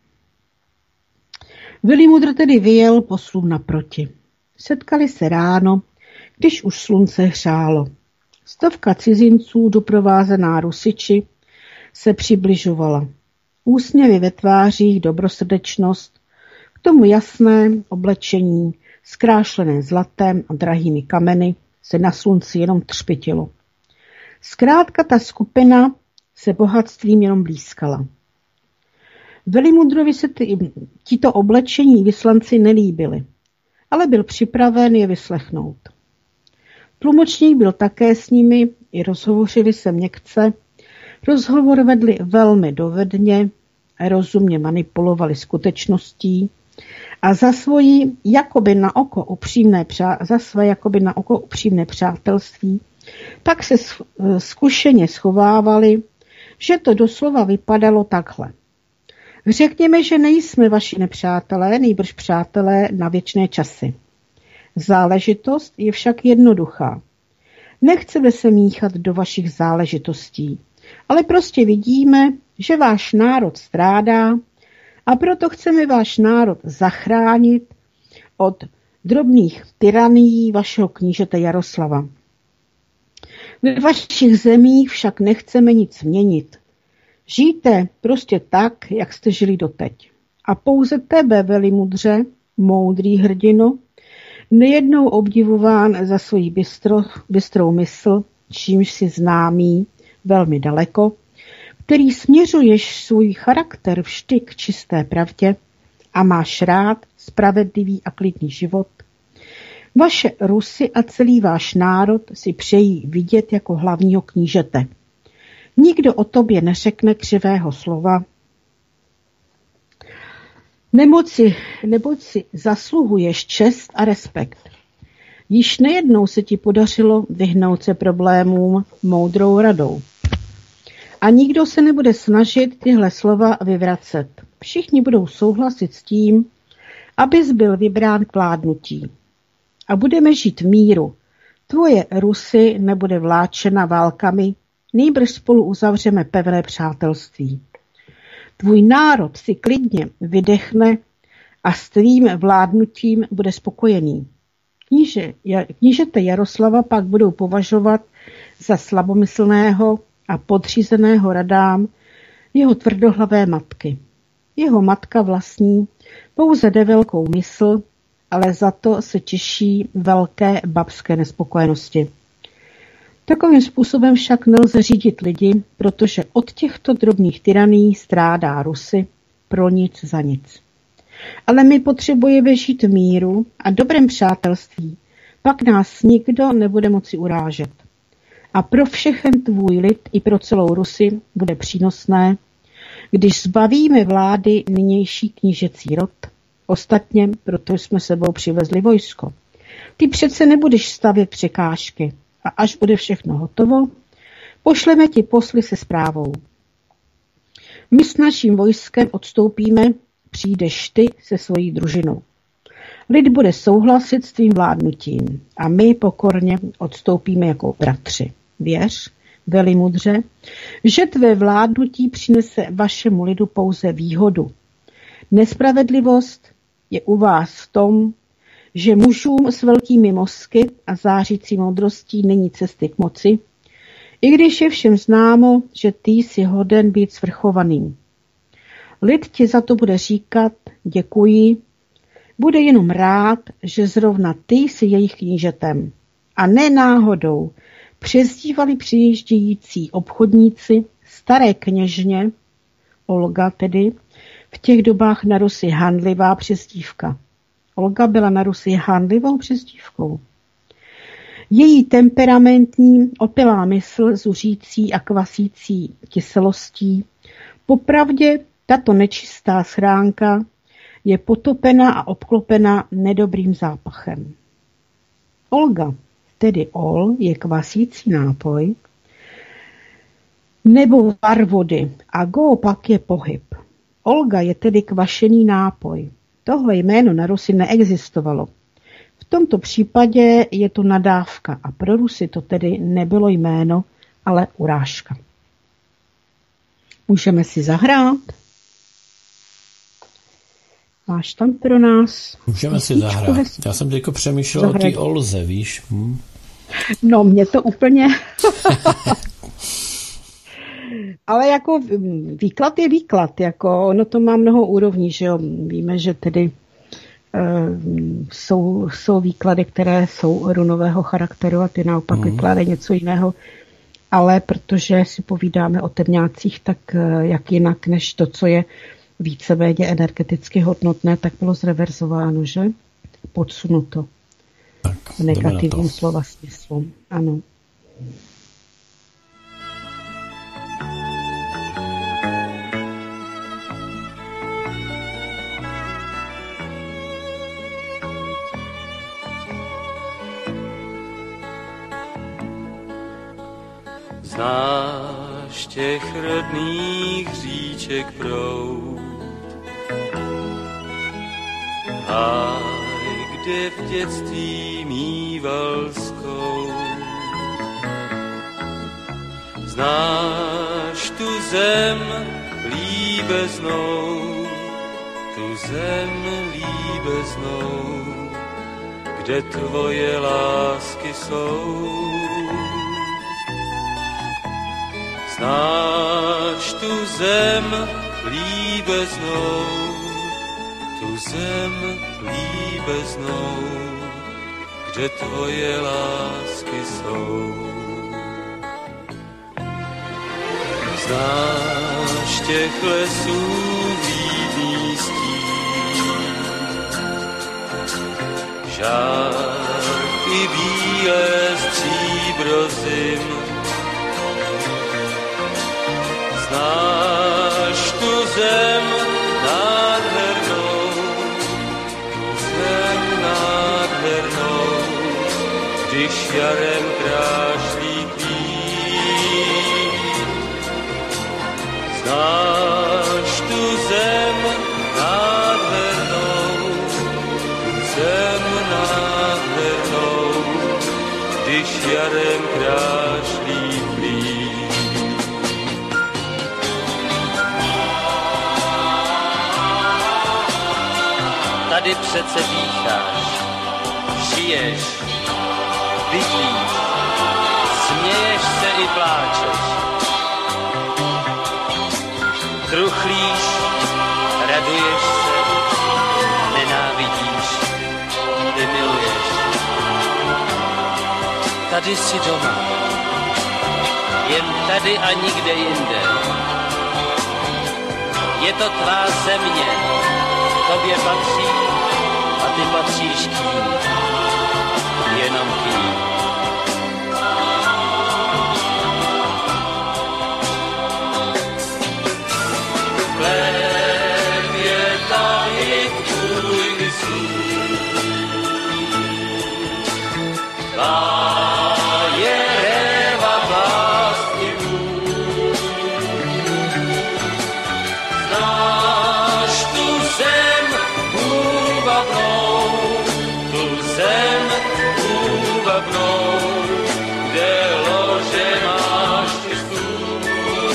Velimudr tedy vyjel poslům naproti. Setkali se ráno, když už slunce hřálo. Stovka cizinců doprovázená Rusiči se přibližovala. Úsměvy ve tvářích, dobrosrdečnost, k tomu jasné oblečení, zkrášlené zlatem a drahými kameny, se na slunci jenom třpitilo. Zkrátka ta skupina se bohatstvím jenom blízkala. Velimudrovi se ty, tito oblečení vyslanci nelíbili, ale byl připraven je vyslechnout. Tlumočník byl také s nimi, i rozhovořili se měkce, rozhovor vedli velmi dovedně, rozumně manipulovali skutečností a za, svoji, jakoby na oko upřímné, za své jakoby na oko upřímné přátelství tak se zkušeně schovávali, že to doslova vypadalo takhle. Řekněme, že nejsme vaši nepřátelé, nýbrž přátelé na věčné časy. Záležitost je však jednoduchá. Nechceme se míchat do vašich záležitostí, ale prostě vidíme, že váš národ strádá a proto chceme váš národ zachránit od drobných tyranií vašeho knížete Jaroslava. Ve vašich zemích však nechceme nic měnit. Žijte prostě tak, jak jste žili doteď. A pouze tebe, Velimudře, moudrý hrdino, nejednou obdivován za svoji bystro, bystrou mysl, čímž si známý velmi daleko, který směřuješ svůj charakter vždy k čisté pravdě a máš rád spravedlivý a klidný život. Vaše Rusy a celý váš národ si přejí vidět jako hlavního knížete. Nikdo o tobě neřekne křivého slova. Nemoci, neboť si zasluhuješ čest a respekt. Již nejednou se ti podařilo vyhnout se problémům moudrou radou. A nikdo se nebude snažit tyhle slova vyvracet. Všichni budou souhlasit s tím, abys byl vybrán k vládnutí. A budeme žít v míru. Tvoje Rusy nebude vláčena válkami, nýbrž spolu uzavřeme pevné přátelství. Tvůj národ si klidně vydechne a s tvým vládnutím bude spokojený. Kníže, knížete Jaroslava pak budou považovat za slabomyslného a podřízeného radám jeho tvrdohlavé matky. Jeho matka vlastní pouze jde velkou mysl, ale za to se těší velké babské nespokojenosti. Takovým způsobem však nelze řídit lidi, protože od těchto drobných tyraní strádá Rusy pro nic za nic. Ale my potřebujeme žít v míru a dobrém přátelství, pak nás nikdo nebude moci urážet. A pro všechen tvůj lid i pro celou Rusy bude přínosné, když zbavíme vlády nynější knížecí rod. Ostatně, proto jsme sebou přivezli vojsko. Ty přece nebudeš stavět překážky a až bude všechno hotovo, pošleme ti posly se zprávou. My s naším vojskem odstoupíme, přijdeš ty se svojí družinou. Lid bude souhlasit s tvým vládnutím a my pokorně odstoupíme jako bratři. Věř, Velimudře, že tvé vládnutí přinese vašemu lidu pouze výhodu. Nespravedlivost je u vás v tom, že mužům s velkými mozky a zářící moudrostí není cesty k moci, i když je všem známo, že ty jsi hoden být svrchovaným. Lid ti za to bude říkat děkuji, bude jenom rád, že zrovna ty jsi jejich knížetem. A ne náhodou přezdívali přijíždějící obchodníci staré kněžně, Olga tedy, v těch dobách na Rusy handlivá přezdívka. Olga byla na Rusy handlivou přezdívkou. Její temperamentní, opilá mysl zuřící a kvasící kyselostí, popravdě tato nečistá schránka je potopena a obklopena nedobrým zápachem. Olga, tedy ol, je kvasící nápoj, nebo var vody a go pak je pohyb. Olga je tedy kvašený nápoj. Tohle jméno na Rusy neexistovalo. V tomto případě je to nadávka a pro Rusy to tedy nebylo jméno, ale urážka. Můžeme si zahrát. Máš tam pro nás?
Můžeme si zahrát. Hezky. Já jsem teďko přemýšlel zahrát. O té Olze, víš? Hm.
No, mě to úplně... Ale jako výklad je výklad. Jako ono to má mnoho úrovní, že jo. Víme, že tedy uh, jsou, jsou výklady, které jsou runového charakteru a ty naopak mm. vykládají něco jiného. Ale protože si povídáme o temňácích, tak uh, jak jinak, než to, co je víceméně energeticky hodnotné, tak bylo zreverzováno, že? Podsunuto.
Tak,
v negativním slova smyslu. Ano.
Znáš těch rodných říček proud, a kde v dětství mýval zkout. Znáš tu zem líbeznou, tu zem líbeznou, kde tvoje lásky jsou. Znáš tu zem líbeznou, tu zem líbeznou, kde tvoje lásky jsou. Znáš těch lesů vídný stín, žárky bílé stříbro zim. Znáš tu zem nádhernou, tu zem nádhernou, když jarem krášlí klín. Znáš tu zem nádhernou, tu zem nádhernou, když jarem krášlí klín. Tady přece dýcháš, žiješ, bydlíš, směješ se i pláčeš. Truchlíš, raduješ se, nenávidíš, ty miluješ. Tady jsi doma, jen tady a nikde jinde. Je to tvá země, tobě patří a ty patříš k ní, jenom k ní. Chléb je tady tvůj sůl, tvá je réva básnivů. Znáš tu zem úvabnou, tu zem úvabnou, kde lože máš ty stůl.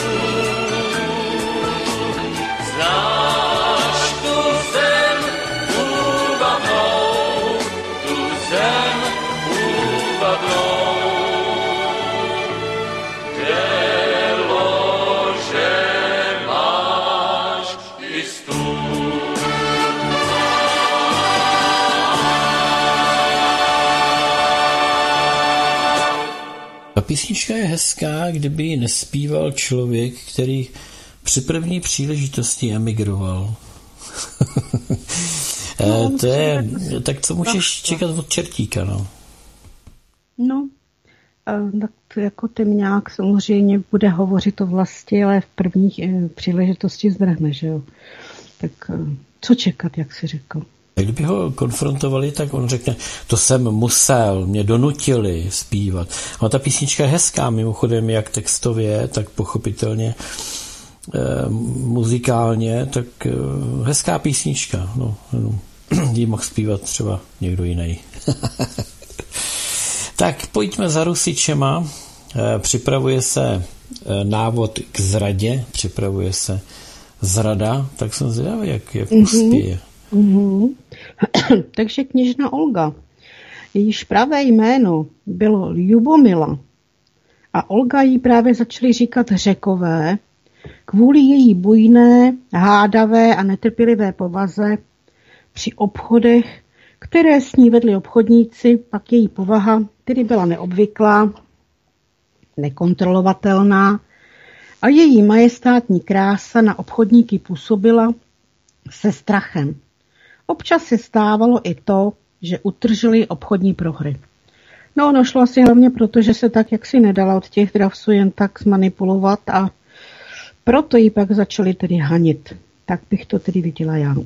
Znáš tu zem úvabnou, tu zem úvabnou, kde lože máš ty stůl.
Ta písnička je hezká, kdyby ji nespíval člověk, který při první příležitosti emigroval. No, to je, tak co můžeš čekat od Čertíka, no?
No, tak jako temňák samozřejmě bude hovořit o vlasti, ale v první příležitosti zdrhne, že jo? Tak co čekat, jak si řekl?
A kdyby ho konfrontovali, tak on řekne, to jsem musel, mě donutili zpívat. A ta písnička je hezká, mimochodem, jak textově, tak pochopitelně e, muzikálně, tak e, hezká písnička. No, no. ji mohl zpívat třeba někdo jiný. Tak pojďme za Rusičema. Připravuje se návod k zradě, připravuje se zrada, tak jsem zvědavý, jak, jak mm-hmm. uspěje.
Mm-hmm. Takže kněžna Olga, jejíž pravé jméno bylo Ljubomila a Olga jí právě začali říkat Řekové kvůli její bujné, hádavé a netrpělivé povaze při obchodech, které s ní vedli obchodníci, pak její povaha, tedy byla neobvyklá, nekontrolovatelná a její majestátní krása na obchodníky působila se strachem. Občas se stávalo i to, že utržili obchodní prohry. No, ono šlo asi hlavně proto, že se tak jaksi nedala od těch dravců jen tak zmanipulovat a proto ji pak začali tedy hanit. Tak bych to tedy viděla já.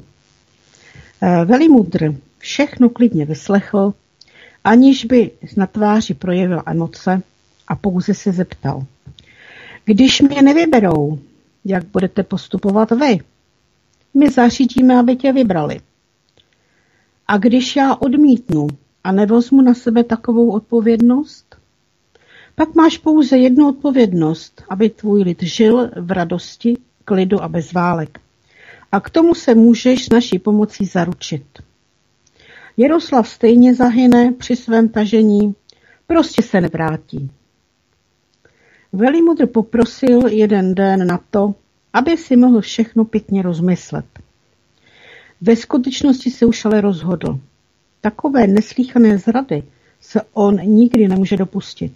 Velimudr všechno klidně vyslechl, aniž by na tváři projevil emoce a pouze se zeptal. Když mě nevyberou, jak budete postupovat vy? My zařídíme, aby tě vybrali. A když já odmítnu a nevezmu na sebe takovou odpovědnost, pak máš pouze jednu odpovědnost, aby tvůj lid žil v radosti, klidu a bez válek. A k tomu se můžeš s naší pomocí zaručit. Jaroslav stejně zahyne při svém tažení, prostě se nevrátí. Velimudr poprosil jeden den na to, aby si mohl všechno pěkně rozmyslet. Ve skutečnosti se už ale rozhodl. Takové neslýchané zrady se on nikdy nemůže dopustit.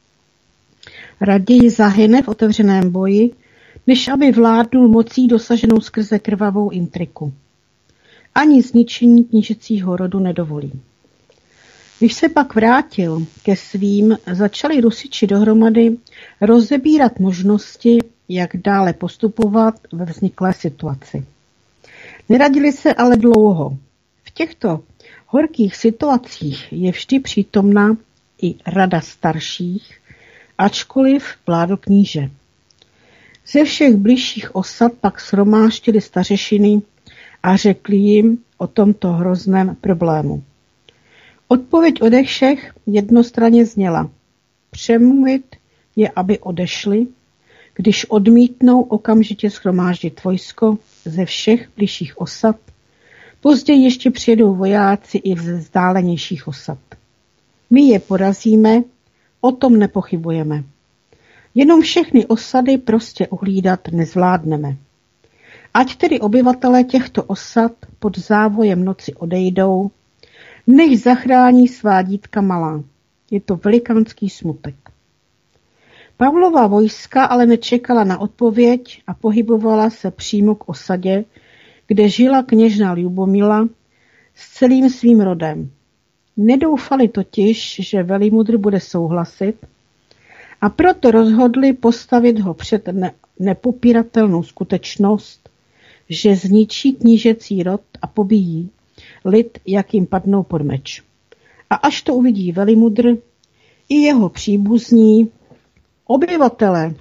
Raději zahyne v otevřeném boji, než aby vládnul mocí dosaženou skrze krvavou intriku. Ani zničení knížecího rodu nedovolí. Když se pak vrátil ke svým, začali Rusiči dohromady rozebírat možnosti, jak dále postupovat ve vzniklé situaci. Neradili se ale dlouho. V těchto horkých situacích je vždy přítomná i rada starších, ačkoliv vládl kníže. Ze všech bližších osad pak shromáždili stařešiny a řekli jim o tomto hrozném problému. Odpověď ode všech jednostranně zněla. Přemluvit je, aby odešli, když odmítnou okamžitě shromáždit vojsko ze všech bližších osad. Později ještě přijedou vojáci i ze vzdálenějších osad. My je porazíme, o tom nepochybujeme. Jenom všechny osady prostě uhlídat nezvládneme. Ať tedy obyvatelé těchto osad pod závojem noci odejdou, nech zachrání svá dítka malá. Je to velikánský smutek. Pavlova vojska ale nečekala na odpověď a pohybovala se přímo k osadě, kde žila kněžna Ljubomila s celým svým rodem. Nedoufali totiž, že Velimudr bude souhlasit a proto rozhodli postavit ho před ne- nepopíratelnou skutečnost, že zničí knížecí rod a pobíjí lid, jak jim padnou pod meč. A až to uvidí Velimudr i jeho příbuzní, obyvatelé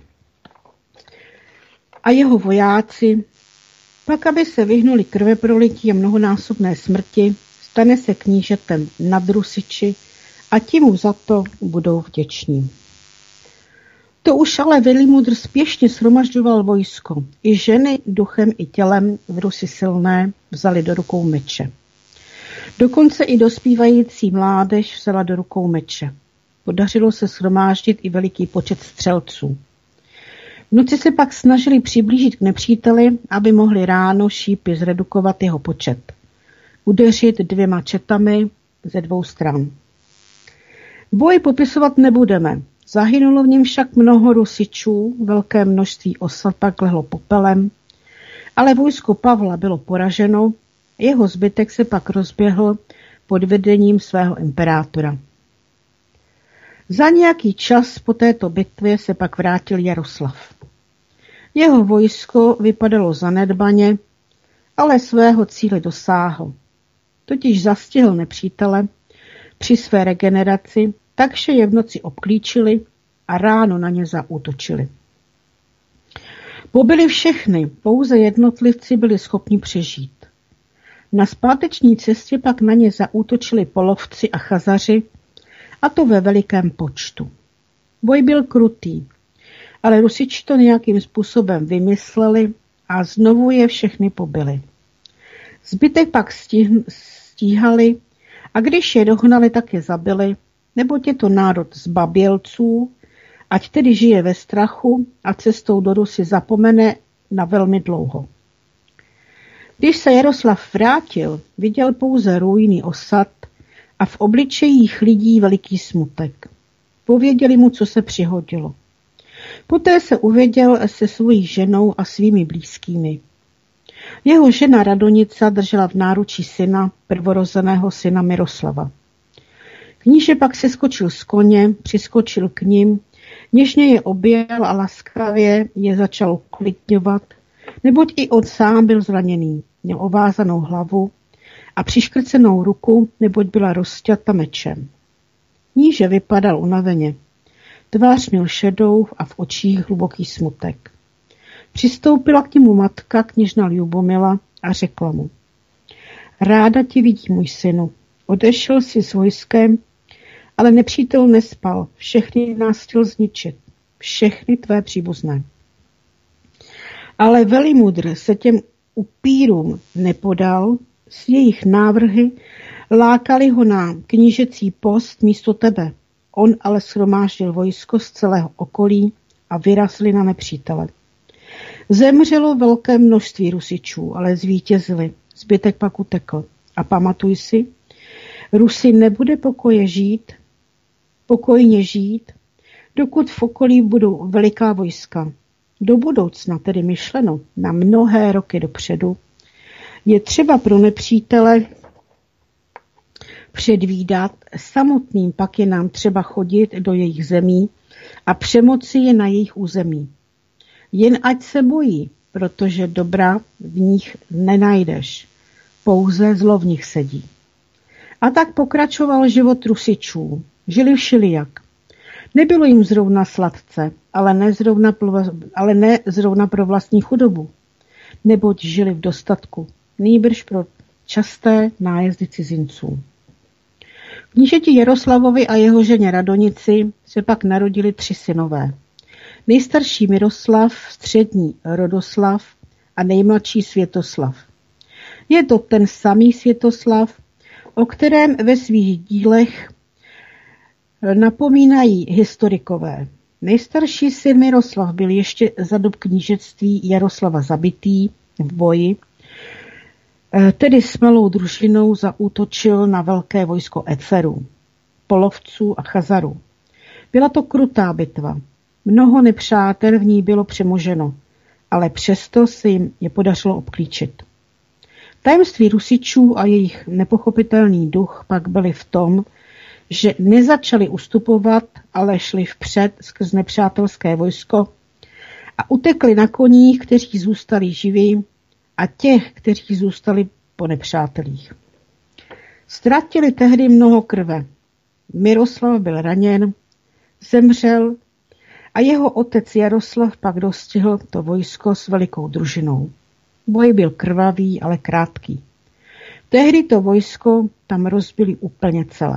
a jeho vojáci, pak aby se vyhnuli krveprolití a mnohonásobné smrti, stane se knížetem nad Rusiči a ti mu za to budou vděční. To už ale Velimudr spěšně shromažďoval vojsko. I ženy duchem i tělem v Rusi silné vzali do rukou meče. Dokonce i dospívající mládež vzala do rukou meče. Podařilo se shromáždit i veliký počet střelců. V noci se pak snažili přiblížit k nepříteli, aby mohli ráno šípy zredukovat jeho počet. Udeřit dvěma četami ze dvou stran. Boj popisovat nebudeme. Zahynulo v něm však mnoho Rusičů, velké množství osad pak lehlo popelem, ale vojsko Pavla bylo poraženo, jeho zbytek se pak rozběhl pod vedením svého imperátora. Za nějaký čas po této bitvě se pak vrátil Jaroslav. Jeho vojsko vypadalo zanedbaně, ale svého cíle dosáhl. Totiž zastihl nepřítele při své regeneraci, takže je v noci obklíčili a ráno na ně zaútočili. Pobili všechny, pouze jednotlivci byli schopni přežít. Na zpáteční cestě pak na ně zaútočili polovci a chazaři, a to ve velikém počtu. Boj byl krutý, ale Rusiči to nějakým způsobem vymysleli a znovu je všechny pobili. Zbytek pak stíhali a když je dohnali, tak je zabili, neboť je to národ zbabělců, ať tedy žije ve strachu a cestou do Rusy zapomene na velmi dlouho. Když se Jaroslav vrátil, viděl pouze ruiny osad a v obličejích lidí veliký smutek. Pověděli mu, co se přihodilo. Poté se uvěděl se svojí ženou a svými blízkými. Jeho žena Radonica držela v náručí syna, prvorozeného syna Miroslava. Kníže pak seskočil z koně, přiskočil k nim, něžně je objel a laskavě je začal uklidňovat, neboť i on sám byl zraněný, měl ovázanou hlavu a přiškrcenou ruku, neboť byla rozťata mečem. Kníže vypadal unaveně. Tvář měl šedou a v očích hluboký smutek. Přistoupila k němu matka, kněžna Ljubomila, a řekla mu: Ráda ti vidí, můj synu. Odešel si s vojskem, ale nepřítel nespal. Všechny nás chtěl zničit. Všechny tvé příbuzné. Ale Velimudr se těm upírům nepodal, s jejich návrhy lákali ho na knížecí post místo tebe. On ale shromáždil vojsko z celého okolí a vyrazili na nepřítele. Zemřelo velké množství Rusičů, ale zvítězili. Zbytek pak utekl. A pamatuj si, Rusy nebude pokoje žít, pokojně žít, dokud v okolí budou veliká vojska. Do budoucna, tedy myšleno na mnohé roky dopředu, je třeba pro nepřítele předvídat, samotným pak je nám třeba chodit do jejich zemí a přemoci je na jejich území. Jen ať se bojí, protože dobra v nich nenajdeš, pouze zlo v nich sedí. A tak pokračoval život Rusičů. Žili všelijak. Nebylo jim zrovna sladce, ale ne zrovna, ale ne zrovna pro vlastní chudobu, neboť žili v dostatku, nýbrž pro časté nájezdy cizinců. Knížeti Jaroslavovi a jeho ženě Radonici se pak narodili tři synové. Nejstarší Miroslav, střední Rodoslav a nejmladší Světoslav. Je to ten samý Světoslav, o kterém ve svých dílech napomínají historikové. Nejstarší syn Miroslav byl ještě za dob knížectví Jaroslava zabitý v boji, tedy s malou družinou zaútočil na velké vojsko Ecerů, polovců a chazarů. Byla to krutá bitva. Mnoho nepřátel v ní bylo přemoženo, ale přesto se jim je podařilo obklíčit. Tajemství Rusičů a jejich nepochopitelný duch pak byly v tom, že nezačali ustupovat, ale šli vpřed skrz nepřátelské vojsko a utekli na koních, kteří zůstali živí, a těch, kteří zůstali po nepřátelích. Ztratili tehdy mnoho krve. Miroslav byl raněn, zemřel a jeho otec Jaroslav pak dostihl to vojsko s velikou družinou. Boj byl krvavý, ale krátký. Tehdy to vojsko tam rozbili úplně celé.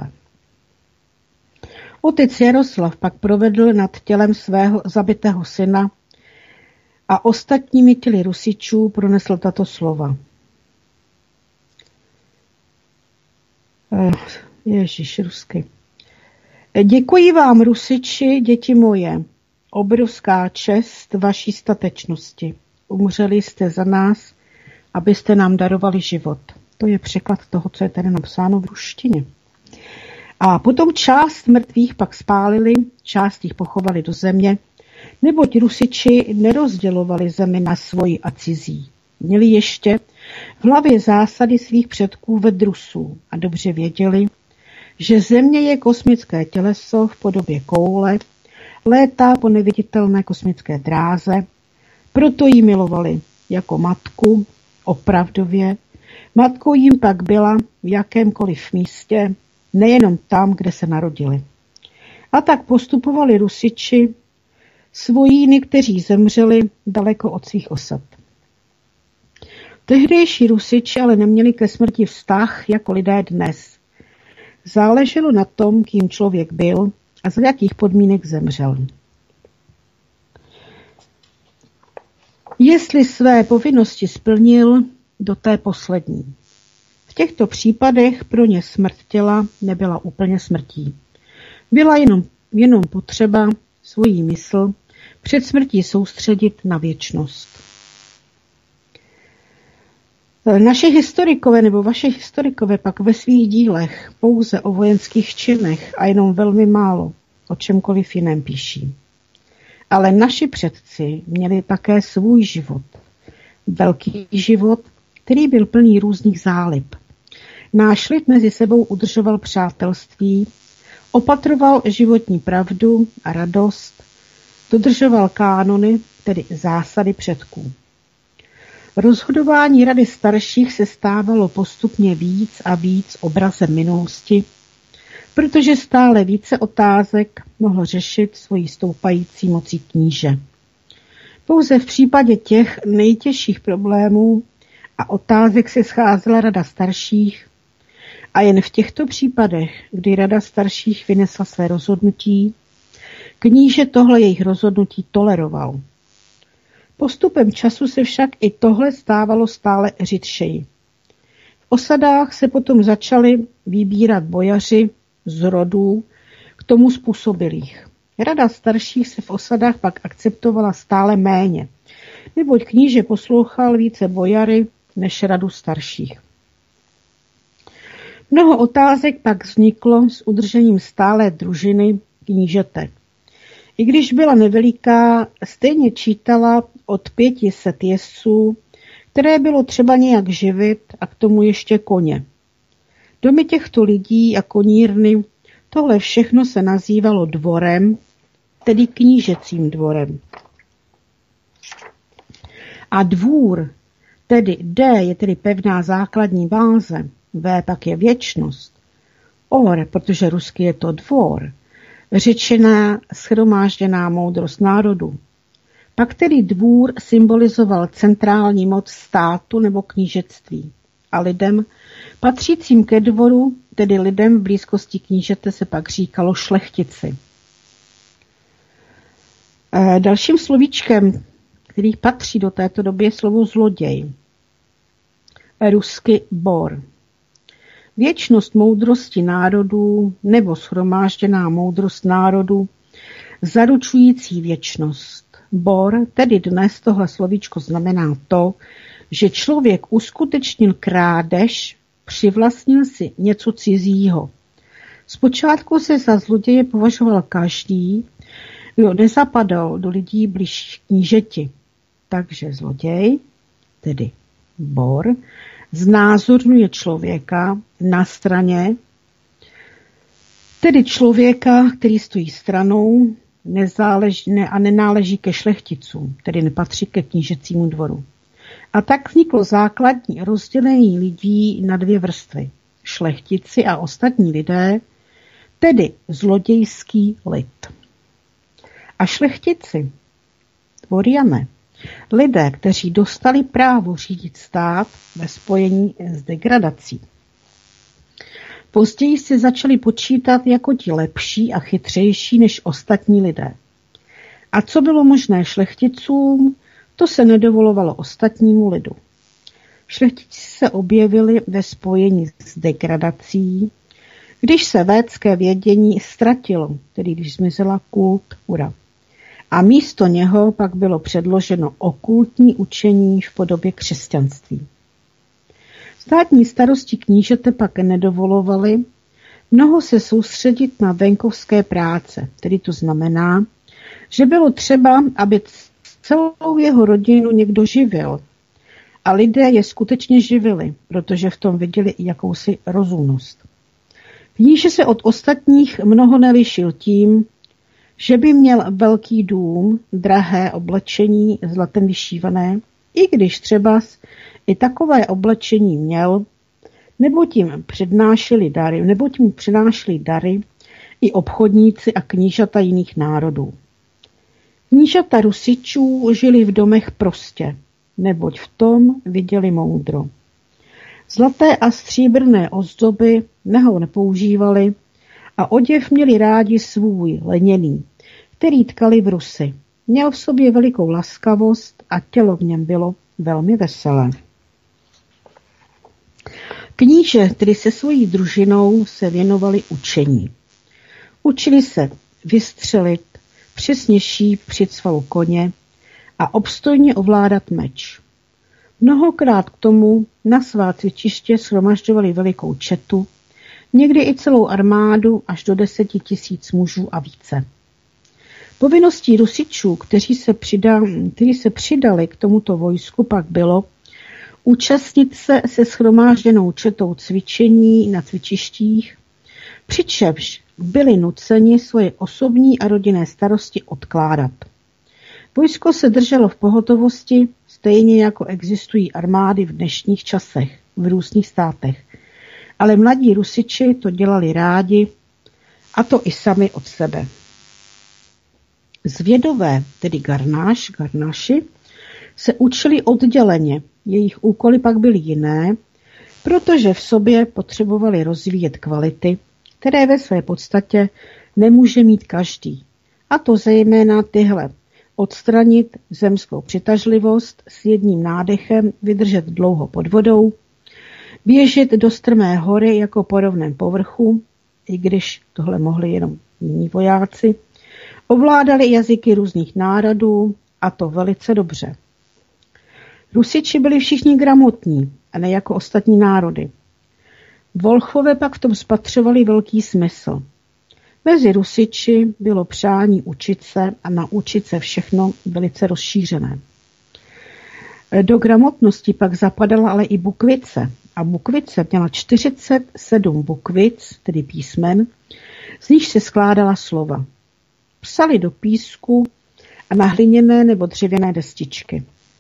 Otec Jaroslav pak provedl nad tělem svého zabitého syna a ostatními těly Rusičů pronesl tato slova. Ježíš, rusky. Děkuji vám, Rusiči, děti moje, obrovská čest vaší statečnosti. Umřeli jste za nás, abyste nám darovali život. To je překlad toho, co je tady napsáno v ruštině. A potom část mrtvých pak spálili, část jich pochovali do země, neboť Rusiči nerozdělovali zemi na svoji a cizí. Měli ještě v hlavě zásady svých předků vedrusů a dobře věděli, že země je kosmické těleso v podobě koule, létá po neviditelné kosmické dráze, proto ji milovali jako matku, opravdově. Matkou jim pak byla v jakémkoliv místě, nejenom tam, kde se narodili. A tak postupovali Rusiči svojíny, kteří zemřeli daleko od svých osad. Tehdejší Rusiči ale neměli ke smrti vztah jako lidé dnes. Záleželo na tom, kým člověk byl a za jakých podmínek zemřel. Jestli své povinnosti splnil do té poslední. V těchto případech pro ně smrt těla nebyla úplně smrtí. Byla jenom, jenom potřeba svoji mysl před smrtí soustředit na věčnost. Naši historikové nebo vaše historikové pak ve svých dílech pouze o vojenských činech a jenom velmi málo o čemkoliv jiném píší. Ale naši předci měli také svůj život. Velký život, který byl plný různých zálib. Náš lid mezi sebou udržoval přátelství, opatroval životní pravdu a radost, dodržoval kánony, tedy zásady předků. Rozhodování rady starších se stávalo postupně víc a víc obrazem minulosti, protože stále více otázek mohl řešit svojí stoupající mocí kníže. Pouze v případě těch nejtěžších problémů a otázek se scházela rada starších a jen v těchto případech, kdy rada starších vynesla své rozhodnutí, kníže tohle jejich rozhodnutí toleroval. Postupem času se však i tohle stávalo stále řidšeji. V osadách se potom začali vybírat bojaři z rodů k tomu způsobilých. Rada starších se v osadách pak akceptovala stále méně, neboť kníže poslouchal více bojary než radu starších. Mnoho otázek pak vzniklo s udržením stálé družiny knížete. I když byla neveliká, stejně čítala od pěti set jezdců, které bylo třeba nějak živit a k tomu ještě koně. Domy těchto lidí a konírny, tohle všechno se nazývalo dvorem, tedy knížecím dvorem. A dvůr, tedy D je tedy pevná základní báze, V pak je věčnost, or, protože rusky je to dvor, řečená shromážděná moudrost národu. Pak tedy dvůr symbolizoval centrální moc státu nebo knížectví. A lidem patřícím ke dvoru, tedy lidem v blízkosti knížete, se pak říkalo šlechtici. E, dalším slovíčkem, který patří do této doby, je slovo zloděj. Rusky bor. Věčnost moudrosti národů nebo shromážděná moudrost národů zaručující věčnost. Bor, tedy dnes tohle slovíčko znamená to, že člověk uskutečnil krádež, přivlastnil si něco cizího. Zpočátku se za zloděje považoval každý, kdo nezapadal do lidí blíž knížeti. Takže zloděj, tedy bor, znázorňuje člověka na straně, tedy člověka, který stojí stranou nezáleží, ne, a nenáleží ke šlechticům, tedy nepatří ke knížecímu dvoru. A tak vzniklo základní rozdělení lidí na dvě vrstvy. Šlechtici a ostatní lidé, tedy zlodějský lid. A šlechtici, dvoriané, lidé, kteří dostali právo řídit stát ve spojení s degradací. Později se začali počítat jako ti lepší a chytřejší než ostatní lidé. A co bylo možné šlechticům, to se nedovolovalo ostatnímu lidu. Šlechtici se objevili ve spojení s degradací, když se védské vědění ztratilo, tedy když zmizela kult Ura. A místo něho pak bylo předloženo okultní učení v podobě křesťanství. Státní starosti knížete pak nedovolovaly mnoho se soustředit na venkovské práce, tedy to znamená, že bylo třeba, aby celou jeho rodinu někdo živil. A lidé je skutečně živili, protože v tom viděli i jakousi rozumnost. Kníže se od ostatních mnoho nelišil tím, že by měl velký dům, drahé oblečení, zlatem vyšívané, i když třeba i takové oblečení měl, nebo tím přednášeli dary, nebo tím přinášeli dary i obchodníci a knížata jiných národů. Knížata Rusičů žili v domech prostě, neboť v tom viděli moudro. Zlaté a stříbrné ozdoby nehou nepoužívali a oděv měli rádi svůj, leněný, který tkali v Rusy. Měl v sobě velikou laskavost a tělo v něm bylo velmi veselé. Kníže, tedy se svojí družinou, se věnovali učení. Učili se vystřelit, přesně šíp při cvalu koně a obstojně ovládat meč. Mnohokrát k tomu na svá cvičiště shromažďovali velikou četu, někdy i celou armádu až do deseti tisíc mužů a více. Povinností Rusičů, kteří se, přidali, kteří se přidali k tomuto vojsku, pak bylo účastnit se se shromážděnou četou cvičení na cvičištích, přičemž byli nuceni svoje osobní a rodinné starosti odkládat. Vojsko se drželo v pohotovosti, stejně jako existují armády v dnešních časech v různých státech. Ale mladí Rusiči to dělali rádi, a to i sami od sebe. Zvědové, tedy garnáš, garnáši, se učili odděleně, jejich úkoly pak byly jiné, protože v sobě potřebovali rozvíjet kvality, které ve své podstatě nemůže mít každý. A to zejména tyhle: odstranit zemskou přitažlivost, s jedním nádechem vydržet dlouho pod vodou, běžet do strmé hory jako po rovném povrchu, i když tohle mohli jenom jiní vojáci, ovládali jazyky různých národů, a to velice dobře. Rusiči byli všichni gramotní, a ne jako ostatní národy. Volchové pak v tom spatřovali velký smysl. Mezi Rusiči bylo přání učit se a naučit se všechno velice rozšířené. Do gramotnosti pak zapadala ale i bukvice. A bukvice měla čtyřicet sedm bukvic, tedy písmen, z nich se skládala slova. Psali do písku a na hliněné nebo dřevěné destičky.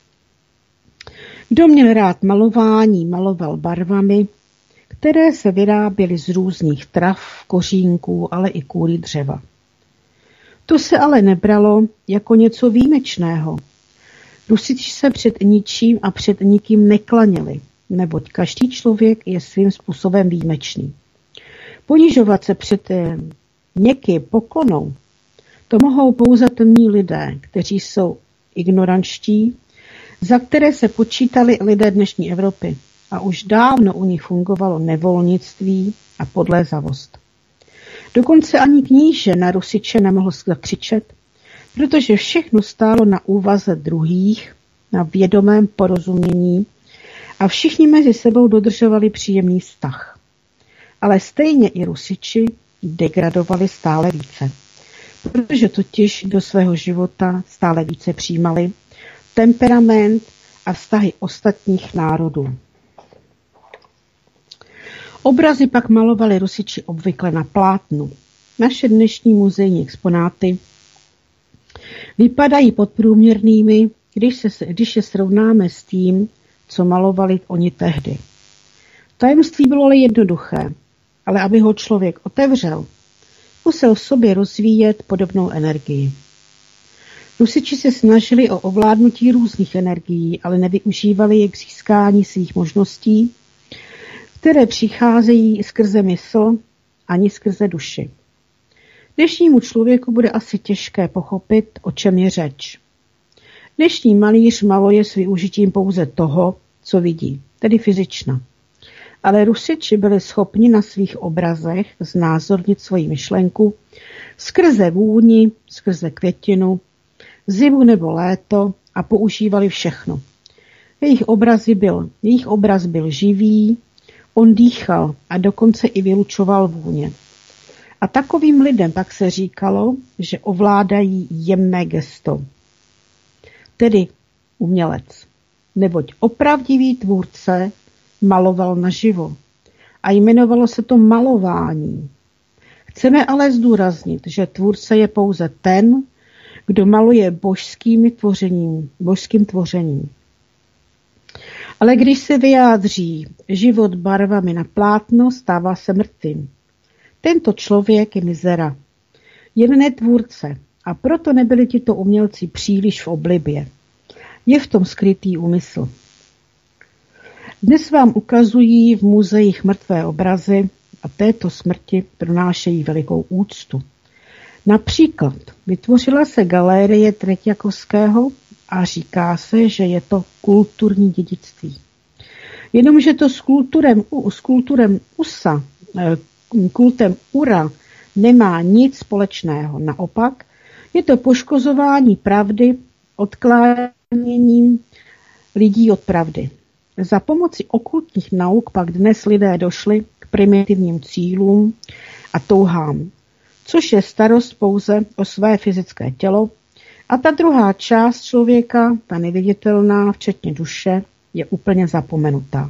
Kdo měl rád malování, maloval barvami, které se vyráběly z různých trav, kořínků, ale i kůry dřeva. To se ale nebralo jako něco výjimečného. Rusiči se před ničím a před nikým neklaněli, neboť každý člověk je svým způsobem výjimečný. Ponižovat se před někým poklonou, to mohou pouze temní lidé, kteří jsou ignorančtí, za které se počítali lidé dnešní Evropy, a už dávno u nich fungovalo nevolnictví a podlézavost. Dokonce ani kníže na Rusiče nemohl zakřičet, protože všechno stálo na úvaze druhých, na vědomém porozumění a všichni mezi sebou dodržovali příjemný vztah. Ale stejně i Rusiči degradovali stále více, protože totiž do svého života stále více přijímali temperament a vztahy ostatních národů. Obrazy pak malovali Rusiči obvykle na plátnu. Naše dnešní muzejní exponáty vypadají podprůměrnými, když, se, když je srovnáme s tím, co malovali oni tehdy. Tajemství bylo ale jednoduché, ale aby ho člověk otevřel, musel v sobě rozvíjet podobnou energii. Rusiči se snažili o ovládnutí různých energií, ale nevyužívali je k získání svých možností, které přicházejí skrze mysl ani skrze duši. Dnešnímu člověku bude asi těžké pochopit, o čem je řeč. Dnešní malíř maluje s využitím pouze toho, co vidí, tedy fyzična. Ale Rusiči byli schopni na svých obrazech znázornit svoji myšlenku skrze vůni, skrze květinu, zimu nebo léto a používali všechno. Jejich, obrazy byl, jejich obraz byl živý, on dýchal a dokonce i vylučoval vůně. A takovým lidem pak se říkalo, že ovládají jemné gesto, tedy umělec. Neboť opravdivý tvůrce maloval naživo a jmenovalo se to malování. Chceme ale zdůraznit, že tvůrce je pouze ten, kdo maluje božským tvořením, božským tvořením. Ale když se vyjádří život barvami na plátno, stává se mrtvým. Tento člověk je mizera, jen ne tvůrce, a proto nebyli tito umělci příliš v oblibě. Je v tom skrytý úmysl. Dnes vám ukazují v muzeích mrtvé obrazy a této smrti pronášejí velikou úctu. Například vytvořila se galerie Treťakovského a říká se, že je to kulturní dědictví. Jenomže to s kulturem, s kulturem U S A, kultem Ura nemá nic společného. Naopak, je to poškozování pravdy, odkláněním lidí od pravdy. Za pomoci okultních nauk pak dnes lidé došli k primitivním cílům a touhám, což je starost pouze o své fyzické tělo, a ta druhá část člověka, ta neviditelná, včetně duše, je úplně zapomenutá.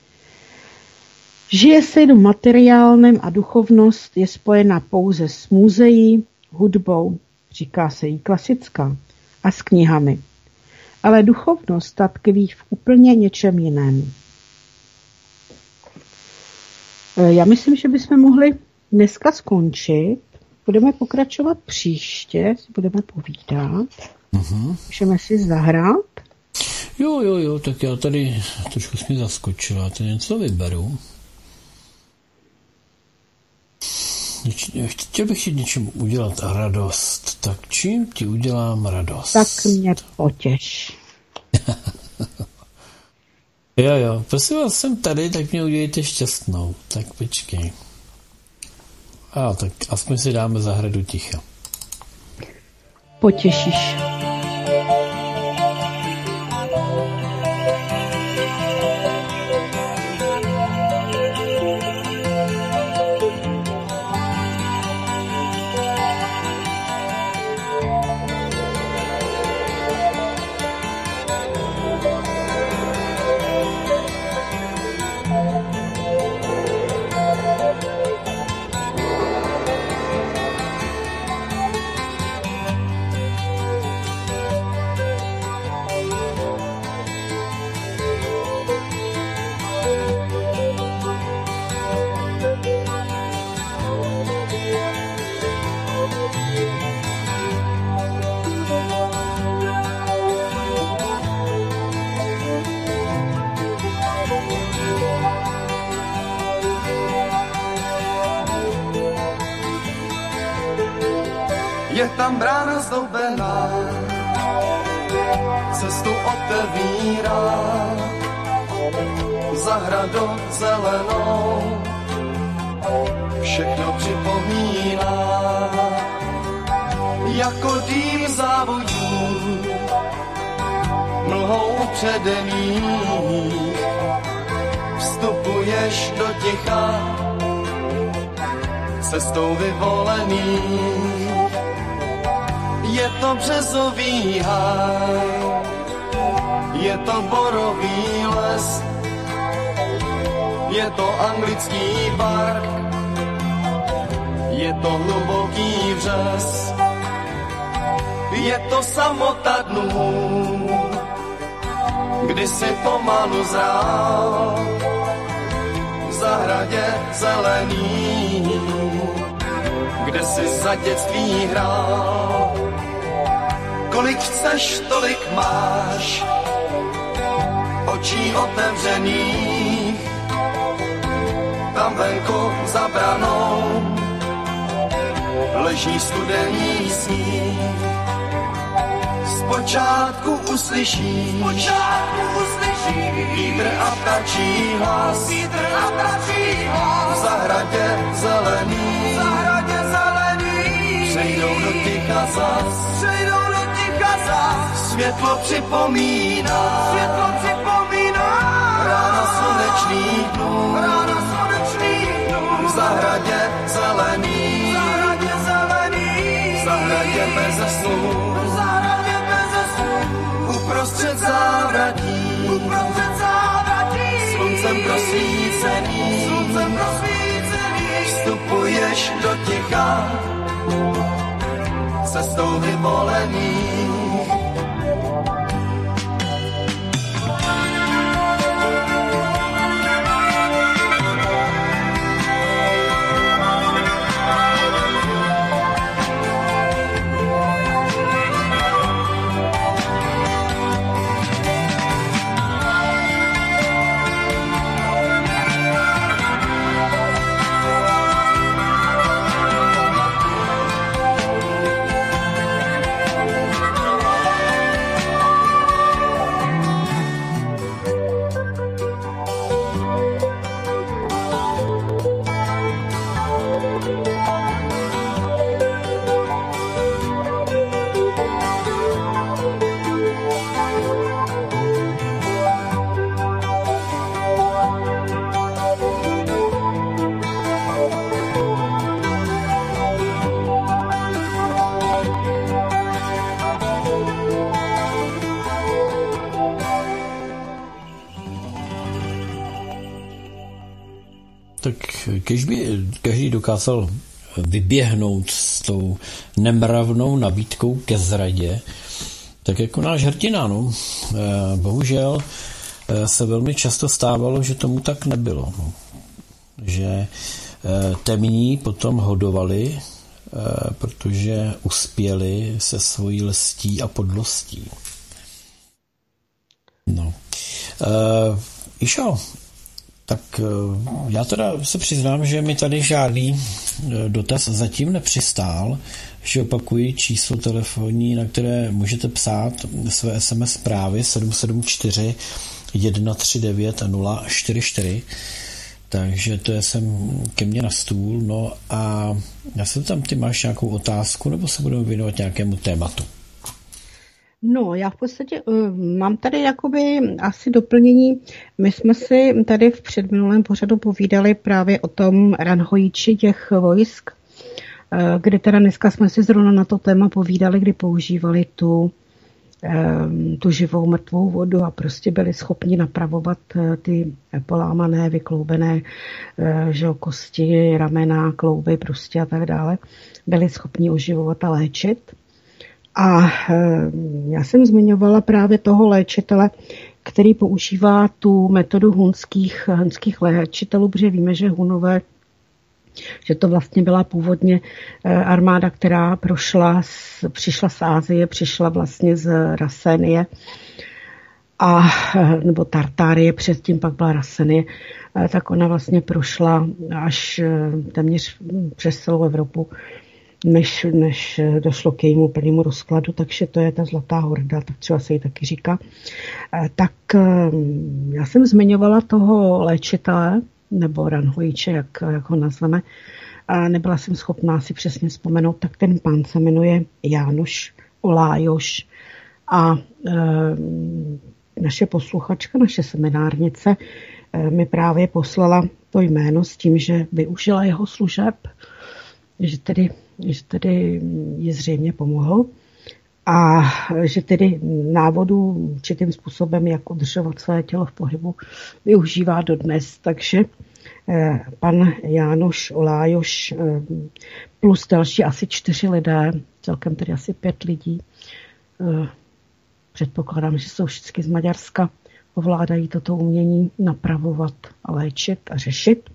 Žije se jenom materiálem a duchovnost je spojena pouze s muzeí, hudbou, říká se jí klasická, a s knihami. Ale duchovnost ta tkví v úplně něčem jiném. Já myslím, že bychom mohli dneska skončit. Budeme pokračovat příště, si budeme povídat.
Uh-huh.
Můžeme si zahrát.
Jo, jo, jo, tak já tady trošku jsi mi zaskočila, to něco vyberu. Chtěl bych ti něčím udělat radost, tak čím ti udělám radost?
Tak mě potěš.
Jo, jo, prosím vás, jsem tady, tak mě udělejte šťastnou, tak počkej. A tak aspoň si dáme zahradu ticha.
Potěšíš.
Je tam brána zdobená, cestu otevírá, zahradu zelenou, všechno připomíná, jako dým závodů, mlhou předených, vstupuješ do ticha, cestou vyvolených. Je to březový háj, je to borový les, je to anglický park, je to hluboký vřes, je to samota dnů, kdy si pomalu zrál v zahradě zelený, kde si za dětství hrál. Kolik chceš, tolik máš, očí otevřených, tam venku za branou leží studený sníh. Zpočátku uslyšíš, zpočátku uslyšíš vítr a ptačí hlas, vítr a ptačí hlas, v zahradě zelený, v zahradě zelený, přejdou do ticha zas, přejdou do ticha zas, světlo připomíná, světlo připomíná, rána slunečných dnů, rána slunečných dnů, v zahradě zelený, v zahradě zelený, v zahradě beze snů, v zahradě beze snů, uprostřed závratí, uprostřed závratí, sluncem prosvícený, sluncem prosvícený, vstupuješ do ticha, cestou vyvolených.
tak když by každý dokázal vyběhnout s tou nemravnou nabídkou ke zradě, tak jako náš hrdina, no. Bohužel se velmi často stávalo, že tomu tak nebylo. No. Že temní potom hodovali, protože uspěli se svojí lstí a podlostí. No. Uh, Išo, tak uh, já teda se přiznám, že mi tady žádný uh, dotaz zatím nepřistál, že opakuji číslo telefonní, na které můžete psát své es em es zprávy sedm sedm čtyři jedna tři devět nula čtyři čtyři. Takže to je sem ke mně na stůl. No a já se tam, ty máš nějakou otázku, nebo se budeme věnovat nějakému tématu?
No, já v podstatě uh, mám tady jakoby asi doplnění. My jsme si tady v předminulém pořadu povídali právě o tom ranhojíči těch vojsk, uh, kdy teda dneska jsme si zrovna na to téma povídali, kdy používali tu, uh, tu živou mrtvou vodu a prostě byli schopni napravovat uh, ty polámané, vykloubené uh, že, kosti, ramena, klouby prostě a tak dále. Byli schopni oživovat a léčit. A já jsem zmiňovala právě toho léčitele, který používá tu metodu hunských, hunských léčitelů, protože víme, že Hunové, že to vlastně byla původně armáda, která prošla, přišla z Ázie, přišla vlastně z Rasenie, a, nebo Tartárie, předtím pak byla Rasenie, tak ona vlastně prošla až téměř přes celou Evropu, než, než došlo k jejímu plnému rozkladu, takže to je ta Zlatá horda, tak třeba se jí taky říká. Tak já jsem zmiňovala toho léčitele, nebo ranhojíče, jak, jak ho nazveme, a nebyla jsem schopná si přesně vzpomenout, tak ten pán se jmenuje Jánoš Olájoš a e, naše posluchačka, naše seminárnice e, mi právě poslala to jméno s tím, že využila jeho služeb, že tedy, že tedy ji zřejmě pomohl a že tedy návodu určitým způsobem, jak udržovat své tělo v pohybu, využívá dodnes. Takže eh, pan Jánoš Olájoš eh, plus další asi čtyři lidé, celkem tedy asi pět lidí, eh, předpokládám, že jsou všichni z Maďarska, ovládají toto umění napravovat a léčit a řešit.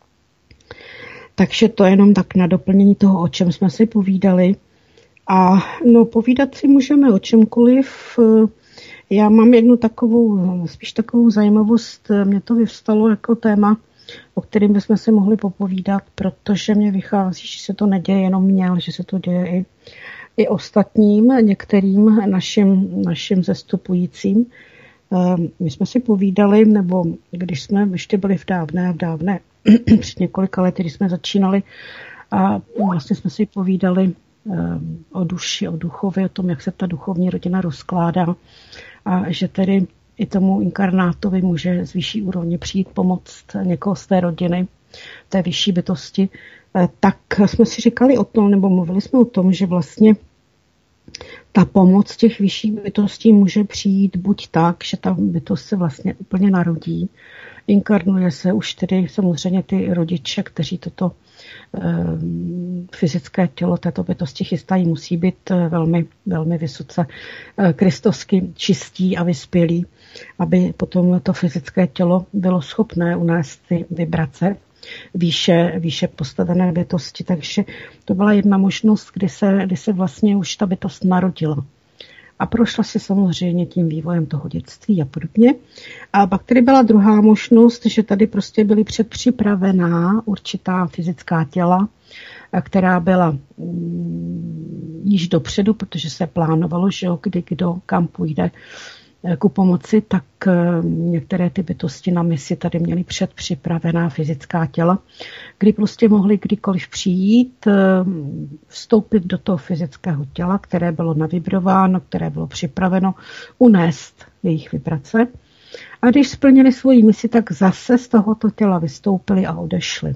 Takže to je jenom tak na doplnění toho, o čem jsme si povídali. A no, povídat si můžeme o čemkoliv. Já mám jednu takovou, spíš takovou zajímavost. Mě to vyvstalo jako téma, o kterém bychom si mohli popovídat, protože mě vychází, že se to neděje jenom mně, ale že se to děje i, i ostatním, některým našim, našim zestupujícím. My jsme si povídali, nebo když jsme ještě byli v dávné, v dávné, před několika lety, když jsme začínali a vlastně jsme si povídali o duši, o duchově, o tom, jak se ta duchovní rodina rozkládá a že tedy i tomu inkarnátovi může z vyšší úrovně přijít pomoct někoho z té rodiny, té vyšší bytosti, tak jsme si říkali o tom, nebo mluvili jsme o tom, že vlastně ta pomoc těch vyšších bytostí může přijít buď tak, že ta bytost se vlastně úplně narodí, inkarnuje se už tedy samozřejmě ty rodiče, kteří toto e, fyzické tělo této bytosti chystají, musí být velmi, velmi vysoce e, kristovsky čistí a vyspělí, aby potom to fyzické tělo bylo schopné unést ty vibrace výše, výše postavené bytosti. Takže to byla jedna možnost, kdy se, kdy se vlastně už ta bytost narodila. A prošla si samozřejmě tím vývojem toho dětství a podobně. A pak tady byla druhá možnost, že tady prostě byly předpřipravená určitá fyzická těla, která byla mm, již dopředu, protože se plánovalo, že jo, kdy kdo kam půjde ku pomoci, tak některé ty bytosti na misi tady měly předpřipravená fyzická těla, kdy prostě mohli kdykoliv přijít, vstoupit do toho fyzického těla, které bylo navibrováno, které bylo připraveno, unést jejich vibrace. A když splnili svoji misi, tak zase z tohoto těla vystoupili a odešli.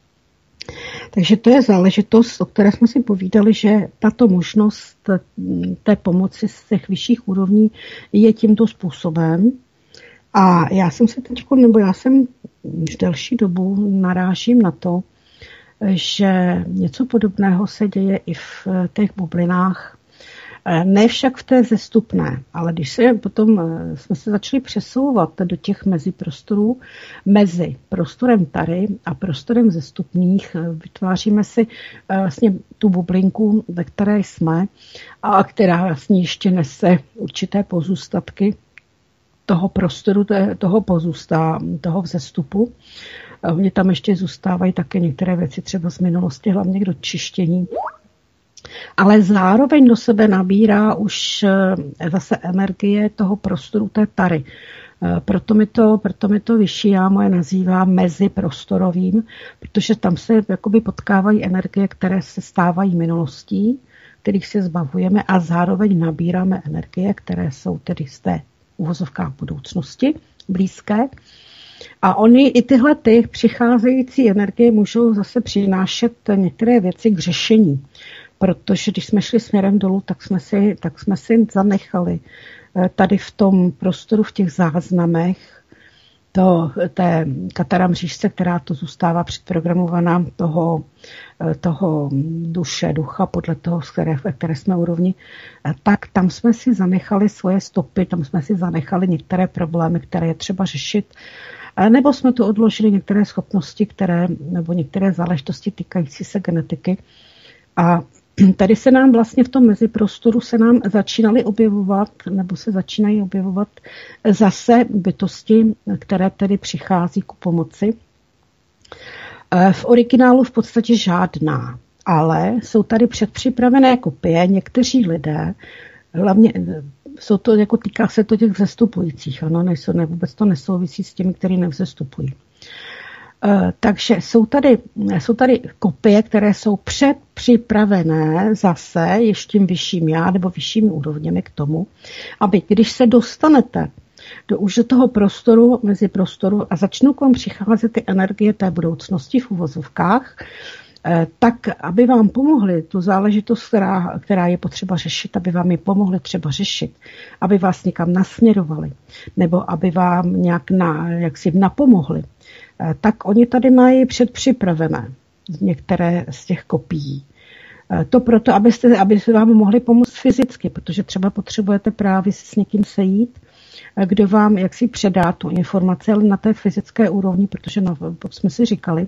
Takže to je záležitost, o které jsme si povídali, že tato možnost té pomoci z těch vyšších úrovní je tímto způsobem. A já jsem se teď, nebo já jsem už delší dobu narážím na to, že něco podobného se děje i v těch bublinách. Ne však v té vzestupné, ale když se potom jsme se začali přesouvat do těch meziprostorů, mezi prostorem Tary a prostorem vzestupných, vytváříme si vlastně tu bublinku, ve které jsme a která vlastně ještě nese určité pozůstatky toho prostoru, toho pozůstá, toho vzestupu. Mně tam ještě zůstávají také některé věci třeba z minulosti, hlavně k dočištění. Ale zároveň do sebe nabírá už zase energie toho prostoru té Tary. Proto mi to, proto mi to vyšší já moje nazývá meziprostorovým, protože tam se jakoby potkávají energie, které se stávají minulostí, kterých se zbavujeme a zároveň nabíráme energie, které jsou tedy z té uvozovkách budoucnosti blízké. A oni i tyhle ty přicházející energie můžou zase přinášet některé věci k řešení. Protože když jsme šli směrem dolů, tak jsme si, tak jsme si zanechali tady v tom prostoru, v těch záznamech, to, té katara mřížce, která to zůstává předprogramovaná toho, toho duše, ducha, podle toho, které, ve které jsme úrovni, tak tam jsme si zanechali svoje stopy, tam jsme si zanechali některé problémy, které je třeba řešit, nebo jsme tu odložili některé schopnosti, které, nebo některé záležitosti týkající se genetiky. A tady se nám vlastně v tom meziprostoru se nám začínaly objevovat, nebo se začínají objevovat zase bytosti, které tedy přichází ku pomoci. V originálu v podstatě žádná, ale jsou tady předpřipravené kopie. Někteří lidé, hlavně jsou to, jako týká se to těch vzestupujících, ano, nejsou, ne, vůbec to nesouvisí s těmi, kteří nevzestupují. Takže jsou tady, jsou tady kopie, které jsou předpřipravené zase ještě vyšším já nebo vyššími úrovněmi k tomu, aby když se dostanete do už do toho prostoru, mezi prostoru a začnou k vám přicházet ty energie té budoucnosti v uvozovkách, tak aby vám pomohli tu záležitost, která, která je potřeba řešit, aby vám je pomohli třeba řešit, aby vás někam nasměrovali, nebo aby vám nějak na, jak si napomohli, tak oni tady mají předpřipravené některé z těch kopií. To proto, abyste, aby se vám mohli pomoct fyzicky, protože třeba potřebujete právě s někým sejít, kdo vám jaksi předá tu informaci, ale na té fyzické úrovni, protože no, jsme si říkali,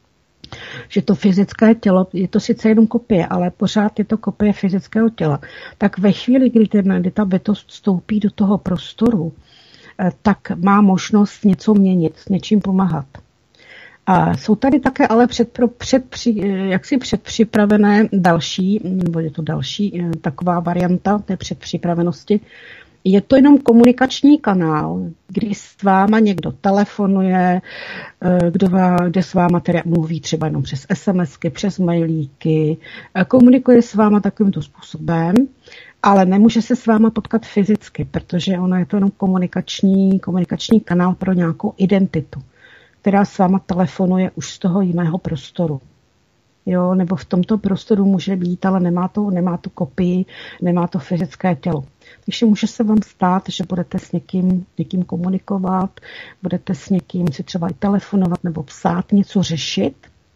že to fyzické tělo, je to sice jenom kopie, ale pořád je to kopie fyzického těla. Tak ve chvíli, kdy, ten, kdy ta bytost vstoupí do toho prostoru, tak má možnost něco měnit, s něčím pomáhat. A jsou tady také ale před, před, jaksi předpřipravené další, nebo je to další taková varianta té předpřipravenosti. Je to jenom komunikační kanál, kdy s váma někdo telefonuje, kdo vám, kde s váma tedy mluví třeba jenom přes SMSky, přes mailíky, komunikuje s váma takovýmto způsobem, ale nemůže se s váma potkat fyzicky, protože ono je to jenom komunikační, komunikační kanál pro nějakou identitu, která s váma telefonuje už z toho jiného prostoru. Jo, nebo v tomto prostoru může být, ale nemá to, nemá tu kopii, nemá to fyzické tělo. Takže může se vám stát, že budete s někým, někým komunikovat, budete s někým si třeba i telefonovat nebo psát, něco řešit.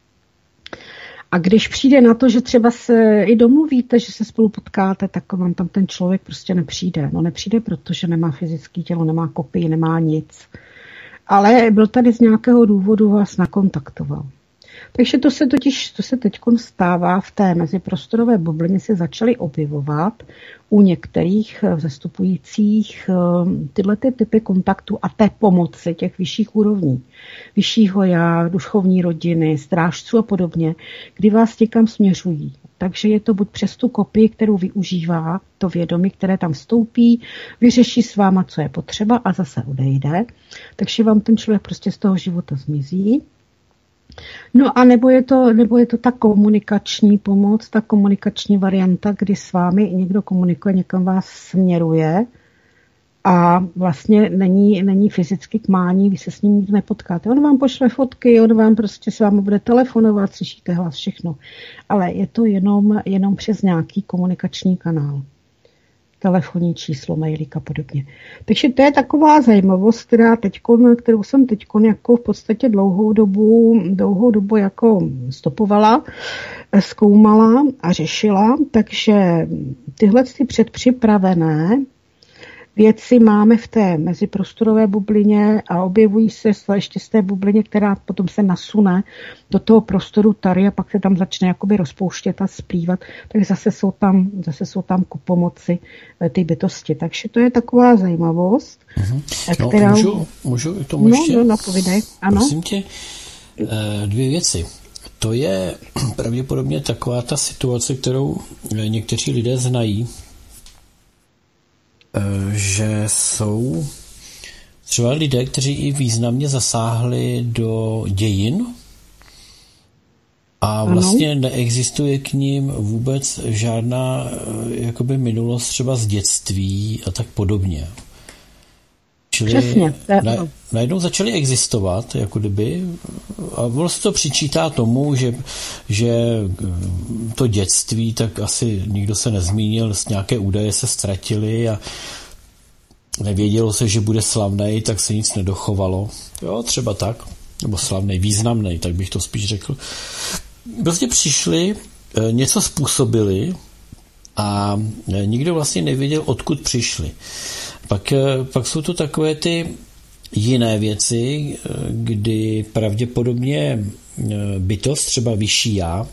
A když přijde na to, že třeba se i domluvíte, že se spolu potkáte, tak vám tam ten člověk prostě nepřijde. No nepřijde, protože nemá fyzické tělo, nemá kopii, nemá nic. Ale byl tady z nějakého důvodu, vás nakontaktoval. Takže to se totiž, to se teď stává v té meziprostorové bublině, se začaly objevovat u některých vzestupujících tyhle ty typy kontaktu a té pomoci těch vyšších úrovní, vyššího já, duchovní rodiny, strážců a podobně, kdy vás někam směřují. Takže je to buď přes tu kopii, kterou využívá to vědomí, které tam vstoupí, vyřeší s váma, co je potřeba a zase odejde. Takže vám ten člověk prostě z toho života zmizí. No a nebo je to, nebo je to ta komunikační pomoc, ta komunikační varianta, kdy s vámi někdo komunikuje, někam vás směruje a vlastně není, není fyzicky k mání, vy se s ním nikdy nepotkáte. On vám pošle fotky, on vám prostě s vámi bude telefonovat, slyšíte hlas, všechno. Ale je to jenom, jenom přes nějaký komunikační kanál. telefonní číslo, mailík a podobně. Takže to je taková zajímavost, která teďkon, kterou jsem teď jako v podstatě dlouhou dobu, dlouhou dobu jako stopovala, zkoumala a řešila, takže tyhle ty předpřipravené věci máme v té meziprostorové bublině a objevují se ještě z té bublině, která potom se nasune do toho prostoru tady a pak se tam začne jakoby rozpouštět a splývat, tak zase jsou tam, zase jsou tam ku pomoci ty bytosti. Takže to je taková zajímavost.
Mm-hmm.
Která...
No, můžu, můžu k tomu
no,
ještě?
No, napovídej. Ano.
Prosím tě, dvě věci. To je pravděpodobně taková ta situace, kterou někteří lidé znají, že jsou třeba lidé, kteří i významně zasáhli do dějin a vlastně ano. Neexistuje k ním vůbec žádná jakoby minulost třeba z dětství a tak podobně. Čili
Přesně.
Na, najednou začaly existovat, jako kdyby, a vlastně to přičítá tomu, že, že to dětství, tak asi nikdo se nezmínil, nějaké údaje se ztratily a nevědělo se, že bude slavnej, tak se nic nedochovalo. Jo, třeba tak, nebo slavnej, významnej, tak bych to spíš řekl. Prostě přišli, něco způsobili a nikdo vlastně nevěděl, odkud přišli. Pak, pak jsou to takové ty jiné věci, kdy pravděpodobně bytost, třeba vyšší já,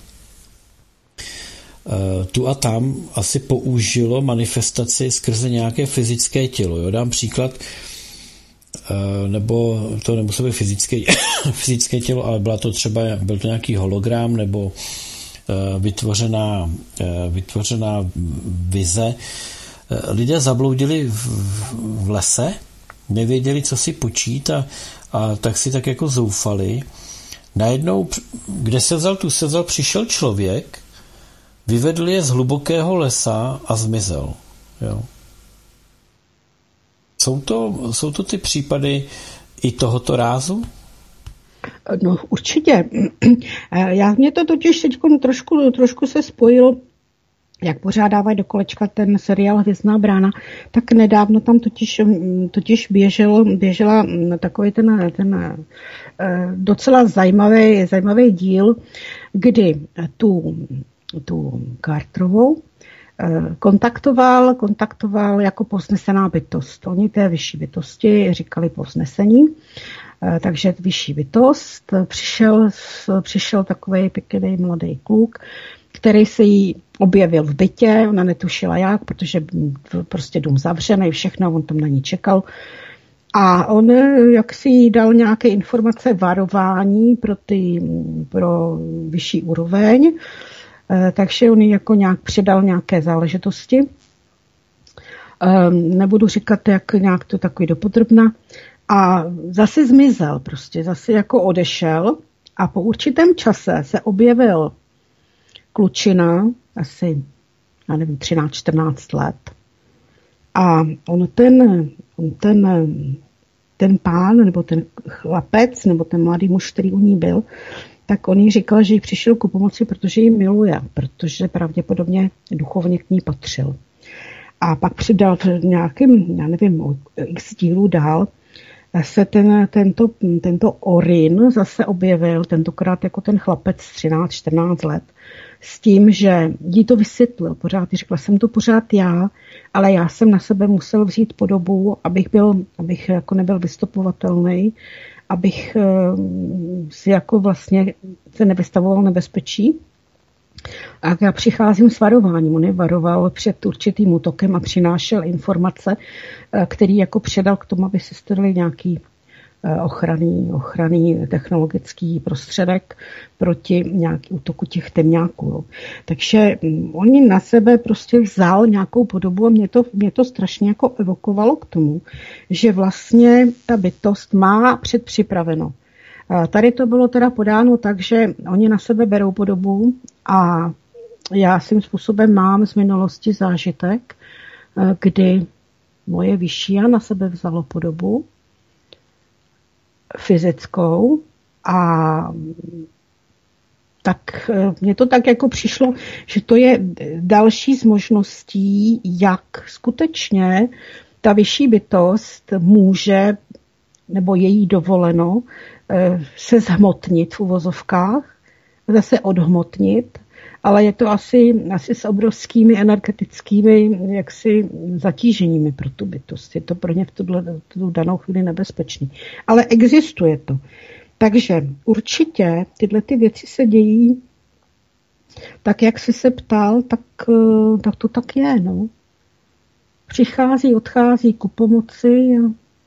tu a tam asi použilo manifestaci skrze nějaké fyzické tělo. Jo? Dám příklad, nebo to nemuselo být fyzické, fyzické tělo, ale byla to třeba, byl to nějaký hologram nebo vytvořená, vytvořená vize. Lidé zabloudili v, v lese, nevěděli, co si počít a, a tak si tak jako zoufali. Najednou, kde se vzal, tu se vzal, přišel člověk, vyvedl je z hlubokého lesa a zmizel. Jo. Jsou to, jsou to ty případy i tohoto rázu?
No určitě. Já mě to totiž teď trošku, trošku se spojilo, jak pořádávají do kolečka ten seriál Hvězdná brána, tak nedávno tam totiž, totiž běžel, běžela takový ten, ten docela zajímavý, zajímavý díl, kdy tu, tu Carterovou kontaktoval, kontaktoval jako povznesená bytost. Oni té vyšší bytosti říkali povznesení, takže vyšší bytost. Přišel, přišel takový pěkný mladý kluk, který se jí objevil v bytě, ona netušila jak, protože prostě dům zavřený, všechno, on tam na ní čekal. A on jak si jí dal nějaké informace varování pro, ty, pro vyšší úroveň, takže on jí jako nějak přidal nějaké záležitosti. Nebudu říkat, jak nějak to takový dopodrobna. A zase zmizel, prostě zase jako odešel a po určitém čase se objevil klučina, asi, já nevím, třináct čtrnáct let. A on ten, on ten, ten pán, nebo ten chlapec, nebo ten mladý muž, který u ní byl, tak on jí říkal, že jí přišel ku pomoci, protože ji miluje, protože pravděpodobně duchovně k ní patřil. A pak přidal v nějakým, já nevím, x dílů dál, se ten, tento, tento Orin zase objevil, tentokrát jako ten chlapec třináct čtrnáct let, s tím, že jí to vysvětlil pořád. Řekla jsem to pořád já, ale já jsem na sebe musel vzít podobu, abych, byl, abych jako nebyl vystopovatelný, abych si jako vlastně se nevystavoval nebezpečí. A já přicházím s varováním. On je varoval před určitým útokem a přinášel informace, který jako předal k tomu, aby se starali nějaký ochranný, ochranný technologický prostředek proti nějaký útoku těch temňáků. Takže oni na sebe prostě vzal nějakou podobu a mě to, mě to strašně jako evokovalo k tomu, že vlastně ta bytost má předpřipraveno. Tady to bylo teda podáno tak, že oni na sebe berou podobu a já svým způsobem mám z minulosti zážitek, kdy moje vyšší já na sebe vzalo podobu fyzickou a tak mně to tak jako přišlo, že to je další z možností, jak skutečně ta vyšší bytost může, nebo je jí dovoleno, se zhmotnit v uvozovkách, zase odhmotnit, ale je to asi, asi s obrovskými energetickými jaksi zatíženími pro tu bytost. Je to pro ně v tuhle, tu danou chvíli nebezpečný. Ale existuje to. Takže určitě tyhle ty věci se dějí tak, jak jsi se ptal, tak, tak to tak je. No. Přichází, odchází ku pomoci a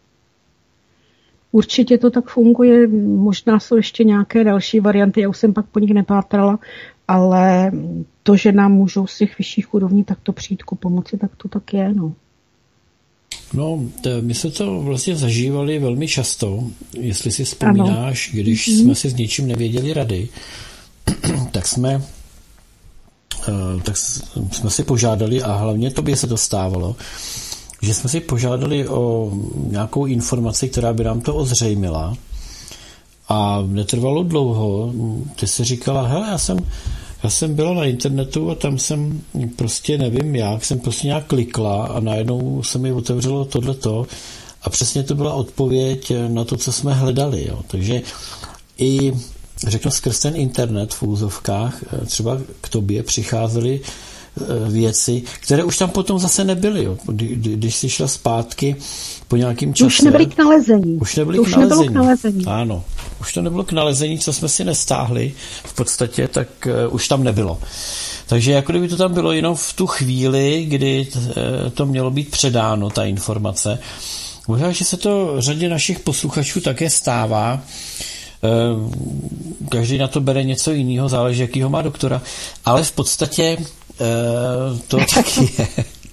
určitě to tak funguje. Možná jsou ještě nějaké další varianty, já už jsem pak po nich nepátrala, ale to, že nám můžou z těch vyšších úrovní takto přijít ku pomoci, tak to tak je. No.
No, my jsme to vlastně zažívali velmi často, jestli si vzpomínáš, ano. Když mm-hmm. jsme si s něčím nevěděli rady, tak jsme, tak jsme si požádali, a hlavně tobě se to stávalo, že jsme si požádali o nějakou informaci, která by nám to ozřejmila, a netrvalo dlouho, ty jsi říkala, hele, já jsem Já jsem byla na internetu a tam jsem prostě nevím jak, jsem prostě nějak klikla a najednou se mi otevřelo tohleto a přesně to byla odpověď na to, co jsme hledali. Jo. Takže i řeknu skrz ten internet v úzovkách třeba k tobě přicházely věci, které už tam potom zase nebyly. Jo. Kdy, když jsi šla zpátky po nějakým čase.
Už nebyly k nalezení.
Už nebyly
už
k nalezení.
Nebylo k nalezení.
Ano. Už to nebylo k nalezení, co jsme si nestáhli v podstatě, tak uh, už tam nebylo. Takže jako kdyby to tam bylo jenom v tu chvíli, kdy uh, to mělo být předáno, ta informace. Možná, že se to řadě našich posluchačů také stává. Uh, každý na to bere něco jiného, záleží, jakýho má doktora. Ale v podstatě uh, to taky je.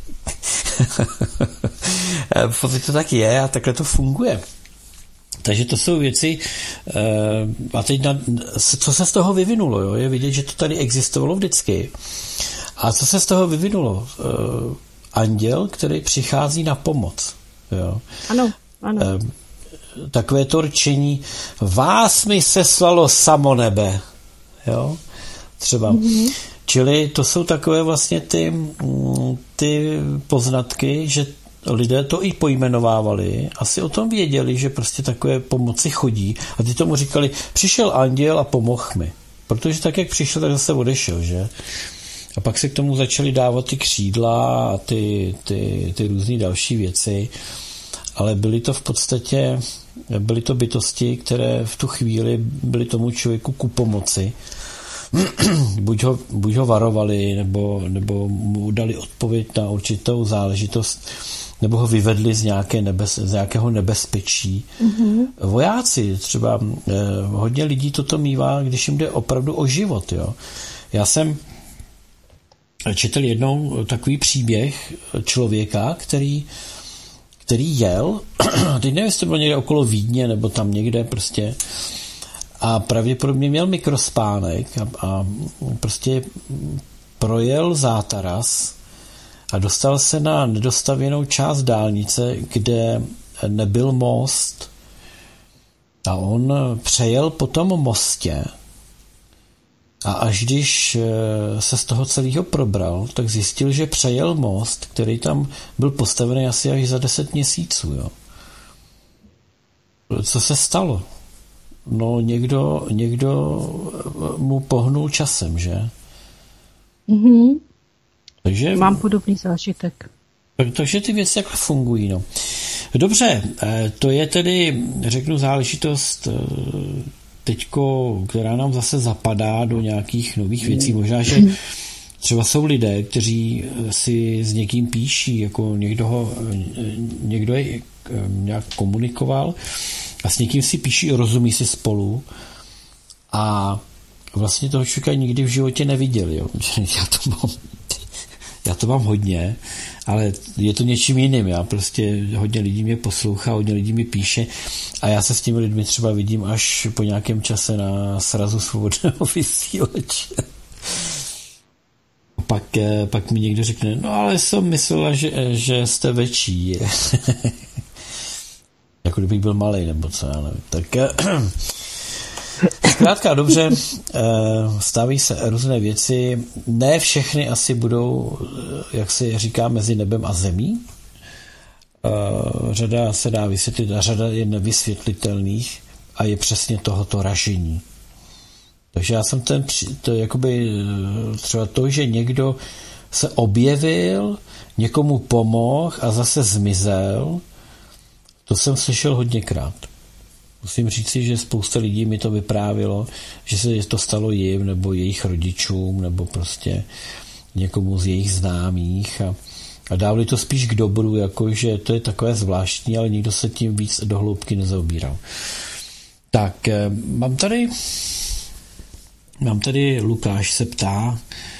V podstatě to tak je a takhle to funguje. Takže to jsou věci, a teď na, co se z toho vyvinulo, jo? Je vidět, že to tady existovalo vždycky. A co se z toho vyvinulo? Anděl, který přichází na pomoc. Jo?
Ano, ano.
Takové to rčení, vás mi seslalo samo nebe. Jo? Třeba. Mm-hmm. Čili to jsou takové vlastně ty, ty poznatky, že lidé to i pojmenovávali, asi o tom věděli, že prostě takové pomoci chodí a ty tomu říkali, přišel anděl a pomohl mi. Protože tak, jak přišel, tak zase odešel, že? A pak se k tomu začaly dávat ty křídla a ty, ty, ty různé další věci, ale byly to v podstatě, byly to bytosti, které v tu chvíli byly tomu člověku ku pomoci. buď, ho, buď ho varovali, nebo, nebo mu dali odpověď na určitou záležitost, nebo ho vyvedli z, nějaké nebez, z nějakého nebezpečí. Mm-hmm. Vojáci, třeba eh, hodně lidí toto mívá, když jim jde opravdu o život. Jo. Já jsem četl jednou takový příběh člověka, který, který jel, teď nevím, jestli to bylo někde okolo Vídně, nebo tam někde prostě, a pravděpodobně měl mikrospánek a, a prostě projel zátaras a dostal se na nedostavěnou část dálnice, kde nebyl most. A on přejel po tom mostě a až když se z toho celého probral, tak zjistil, že přejel most, který tam byl postavený asi až za deset měsíců. Jo. Co se stalo? No někdo, někdo mu pohnul časem, že?
Mhm.
Takže,
mám podobný zážitek.
Takže ty věci takhle fungují. No. Dobře, to je tedy, řeknu, záležitost teďko, která nám zase zapadá do nějakých nových věcí. Možná, že třeba jsou lidé, kteří si s někým píší, jako někdo, ho, někdo je nějak komunikoval a s někým si píší, rozumí si spolu a vlastně toho člověka nikdy v životě neviděli. Jo. Já to mám Já to mám hodně, ale je to něčím jiným. Já prostě hodně lidí mě poslouchá, hodně lidí mi píše a já se s těmi lidmi třeba vidím až po nějakém čase na srazu svobodného vysílače. Pak, pak mi někdo řekne, no ale jsem myslela, že, že jste větší. Jako kdybych byl malej, nebo co, já nevím. Tak Zkrátka dobře, staví se různé věci. Ne všechny asi budou, jak se říká, mezi nebem a zemí. Řada se dá vysvětlit a řada je nevysvětlitelných a je přesně tohoto ražení. Takže já jsem ten, to jakoby třeba to, že někdo se objevil, někomu pomohl a zase zmizel, to jsem slyšel hodněkrát. Musím říci, že spousta lidí mi to vyprávilo, že se to stalo jim, nebo jejich rodičům, nebo prostě někomu z jejich známých a, a dávali to spíš k dobru, jakože to je takové zvláštní, ale nikdo se tím víc do hloubky nezaobíral. Tak, mám tady mám tady Lukáš se ptá: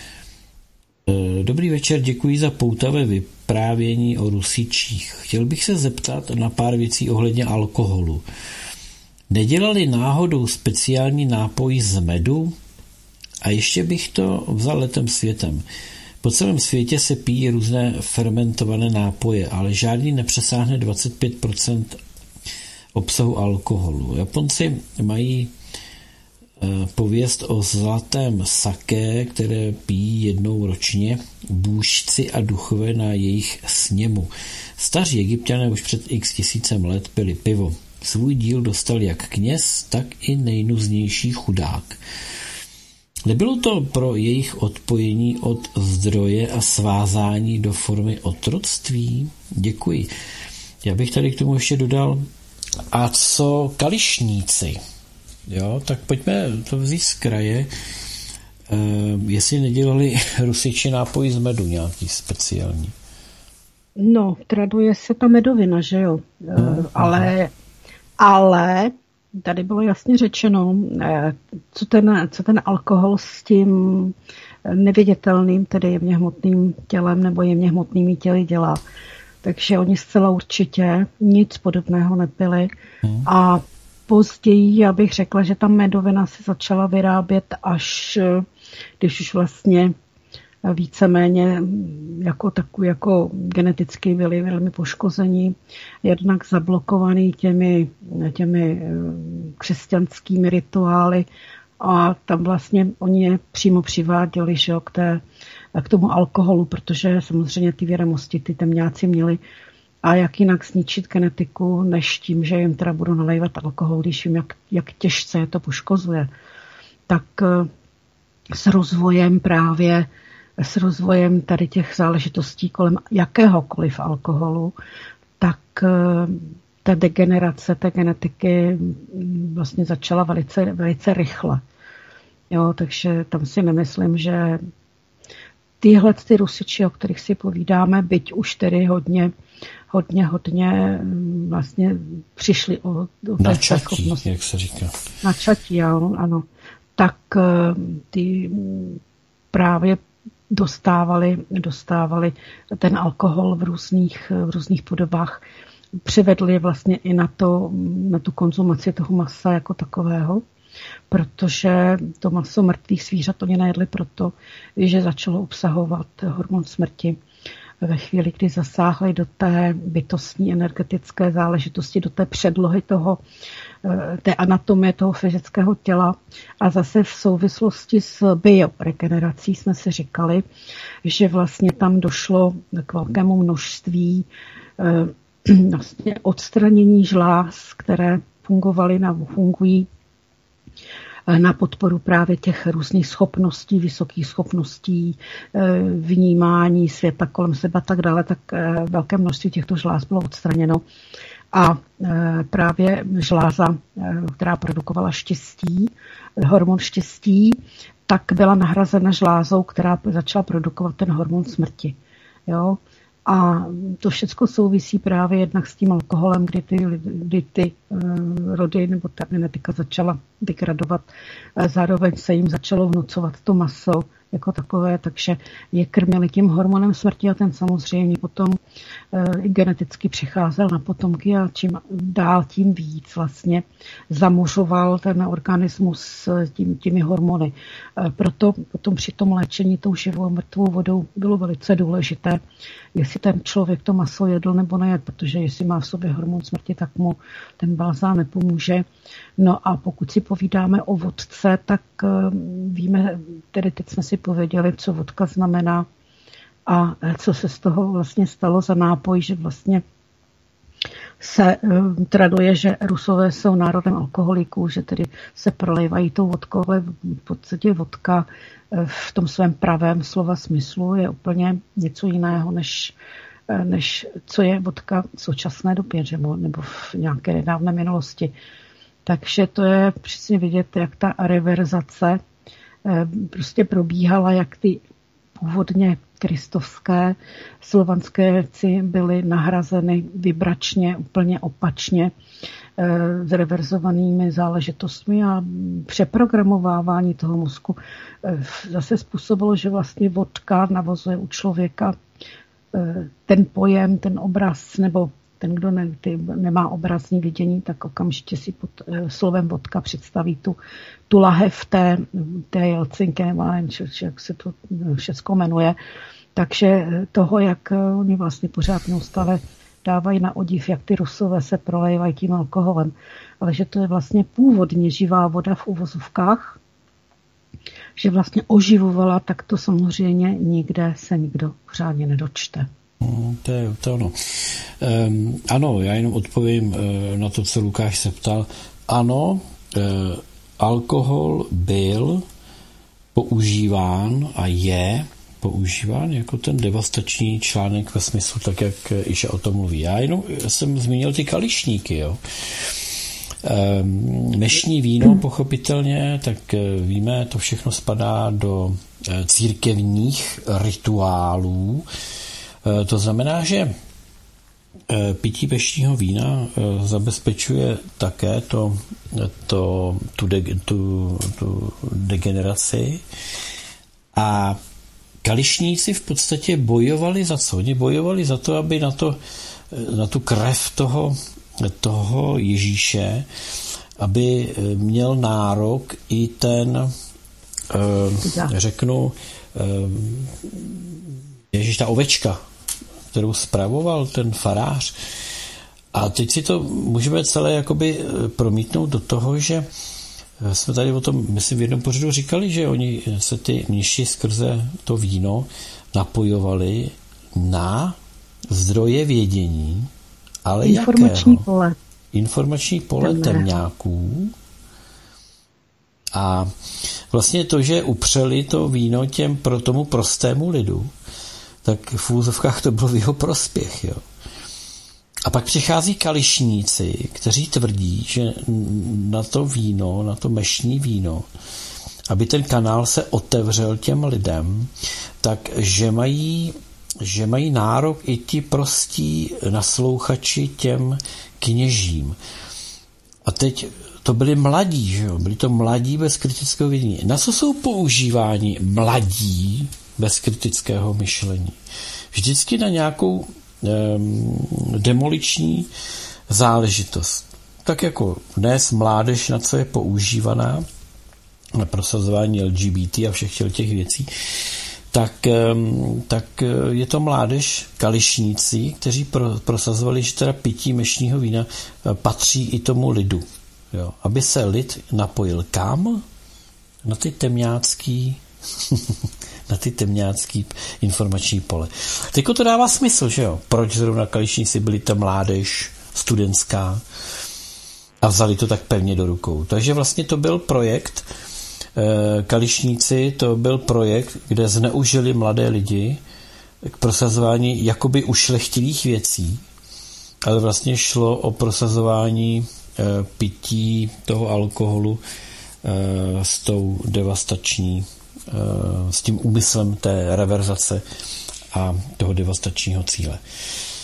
Dobrý večer, děkuji za poutavé vyprávění o Rusičích. Chtěl bych se zeptat na pár věcí ohledně alkoholu. Nedělali náhodou speciální nápoj z medu? A ještě bych to vzal letem světem. Po celém světě se pijí různé fermentované nápoje, ale žádný nepřesáhne dvacet pět procent obsahu alkoholu. Japonci mají pověst o zlatém saké, které pijí jednou ročně bůžci a duchové na jejich sněmu. Staří Egypťané už před x tisícem let pili pivo. Svůj díl dostal jak kněz, tak i nejnuznější chudák. Nebylo to pro jejich odpojení od zdroje a svázání do formy otroctví? Děkuji. Já bych tady k tomu ještě dodal, a co kališníci? Jo, tak pojďme to vzít z kraje. E, jestli nedělali Rusiči nápoj z medu nějaký speciální.
No, traduje se ta medovina, že jo. E, hmm. ale, ale tady bylo jasně řečeno, e, co, ten, co ten alkohol s tím neviditelným, tedy jemně hmotným tělem nebo jemně hmotnými těly dělá. Takže oni zcela určitě nic podobného nepili. Hmm. A později, já bych řekla, že ta medovina se začala vyrábět až, když už vlastně víceméně jako takový, jako geneticky byli velmi poškození, jednak zablokovaný těmi, těmi křesťanskými rituály a tam vlastně oni je přímo přiváděli, že jo, k, té, k tomu alkoholu, protože samozřejmě ty vědomosti ty temňáci měli. A jak jinak zničit genetiku, než tím, že jim teda budu nalévat alkohol, když vím, jak, jak těžce je to poškozuje. Tak s rozvojem právě, s rozvojem tady těch záležitostí kolem jakéhokoliv alkoholu, tak ta degenerace té genetiky vlastně začala velice, velice rychle. Jo, takže tam si nemyslím, že tyhle ty Rusiči, o kterých si povídáme, byť už tedy hodně hodně, hodně vlastně přišli o, o
načatí, jak se říká.
Načatí, ano, ano. Tak ty právě dostávali, dostávali ten alkohol v různých, v různých podobách. Přivedli vlastně i na, to, na tu konzumaci toho masa jako takového, protože to maso mrtvých zvířat oni nejedli proto, že začalo obsahovat hormon smrti. Ve chvíli, kdy zasáhli do té bytostní energetické záležitosti, do té předlohy toho, té anatomie toho fyzického těla. A zase v souvislosti s bioregenerací jsme si říkali, že vlastně tam došlo k velkému množství vlastně odstranění žláz, které fungovaly nebo fungují na podporu právě těch různých schopností, vysokých schopností, vnímání světa kolem sebe a tak dále, tak velké množství těchto žláz bylo odstraněno. A právě žláza, která produkovala štěstí, hormon štěstí, tak byla nahrazena žlázou, která začala produkovat ten hormon smrti. Jo? A to všechno souvisí právě jednak s tím alkoholem, kdy ty, kdy ty uh, rody nebo ta genetika začala degradovat. Zároveň se jim začalo vnucovat to maso jako takové, takže je krmili tím hormonem smrti a ten samozřejmě potom i geneticky přicházel na potomky a čím dál tím víc vlastně zamořoval ten organismus tím, těmi hormony. Proto potom při tom léčení tou živou mrtvou vodou bylo velice důležité, jestli ten člověk to maso jedl nebo ne, protože jestli má v sobě hormon smrti, tak mu ten balzám nepomůže. No a pokud si povídáme o vodce, tak víme, tedy teď jsme si pověděli, co vodka znamená a co se z toho vlastně stalo za nápoj, že vlastně se um, traduje, že Rusové jsou národem alkoholiků, že tedy se prolévají tou vodkou, ale v podstatě vodka v tom svém pravém slova smyslu je úplně něco jiného, než, než co je vodka v současné době, nebo v nějaké nedávné minulosti. Takže to je přesně vidět, jak ta reverzace prostě probíhala, jak ty původně kristovské slovanské věci byly nahrazeny vibračně, úplně opačně e, zreverzovanými záležitostmi a přeprogramovávání toho mozku e, zase způsobilo, že vlastně vodka navozuje u člověka e, ten pojem, ten obraz, nebo ten, kdo ne, ty, nemá obrazní vidění, tak okamžitě si pod e, slovem vodka představí tu, tu lahev té, té Jelcinky, nebo nevím, jak se to všechno jmenuje. Takže toho, jak oni vlastně pořád neustále dávají na odiv, jak ty Rusové se prolévají tím alkoholem. Ale že to je vlastně původně živá voda v uvozovkách, že vlastně oživovala, tak to samozřejmě nikde se nikdo pořádně nedočte.
Mm, to je to ono. Um, ano, já jenom odpovím uh, na to, co Lukáš se ptal. Ano, uh, alkohol byl používán a je používán jako ten devastační článek ve smyslu, tak jak Iša o tom mluví. Já jenom jsem zmínil ty kališníky, jo. Mešní víno, pochopitelně, tak víme, to všechno spadá do církevních rituálů. To znamená, že pití mešního vína zabezpečuje také to, to, tu, de, tu, tu degeneraci a kališníci v podstatě bojovali za co? Oni bojovali za to, aby na, to, na tu krev toho, toho Ježíše, aby měl nárok i ten, eh, řeknu, eh, Ježíš, ta ovečka, kterou spravoval ten farář. A teď si to můžeme celé jakoby promítnout do toho, že jsme tady o tom, myslím, v jednom pořadu říkali, že oni se ty mniši skrze to víno napojovali na zdroje vědění, ale
informační
jakého?
pole.
Informační pole temňáků. A vlastně to, že upřeli to víno těm pro tomu prostému lidu, tak v úzovkách to bylo v jeho prospěch, jo. A pak přichází kališníci, kteří tvrdí, že na to víno, na to mešní víno, aby ten kanál se otevřel těm lidem, tak že mají, že mají nárok i ti prostí naslouchači těm kněžím. A teď to byli mladí, že jo? Byli to mladí bez kritického vědění. Na co jsou používáni mladí bez kritického myšlení? Vždycky na nějakou demoliční záležitost. Tak jako dnes mládež, na co je používaná, na prosazování L G B T a všech těch věcí, tak, tak je to mládež, kališníci, kteří pro, prosazovali, že teda pití mešního vína patří i tomu lidu. Jo. Aby se lid napojil kam? Na ty temňácký na ty temňácký informační pole. Teďko to dává smysl, že jo? Proč zrovna kališníci byli ta mládež studentská a vzali to tak pevně do rukou. Takže vlastně to byl projekt kališníci, to byl projekt, kde zneužili mladé lidi k prosazování jakoby ušlechtilých věcí, ale vlastně šlo o prosazování pití toho alkoholu s tou devastační, s tím úmyslem té reverzace a toho devastačního cíle.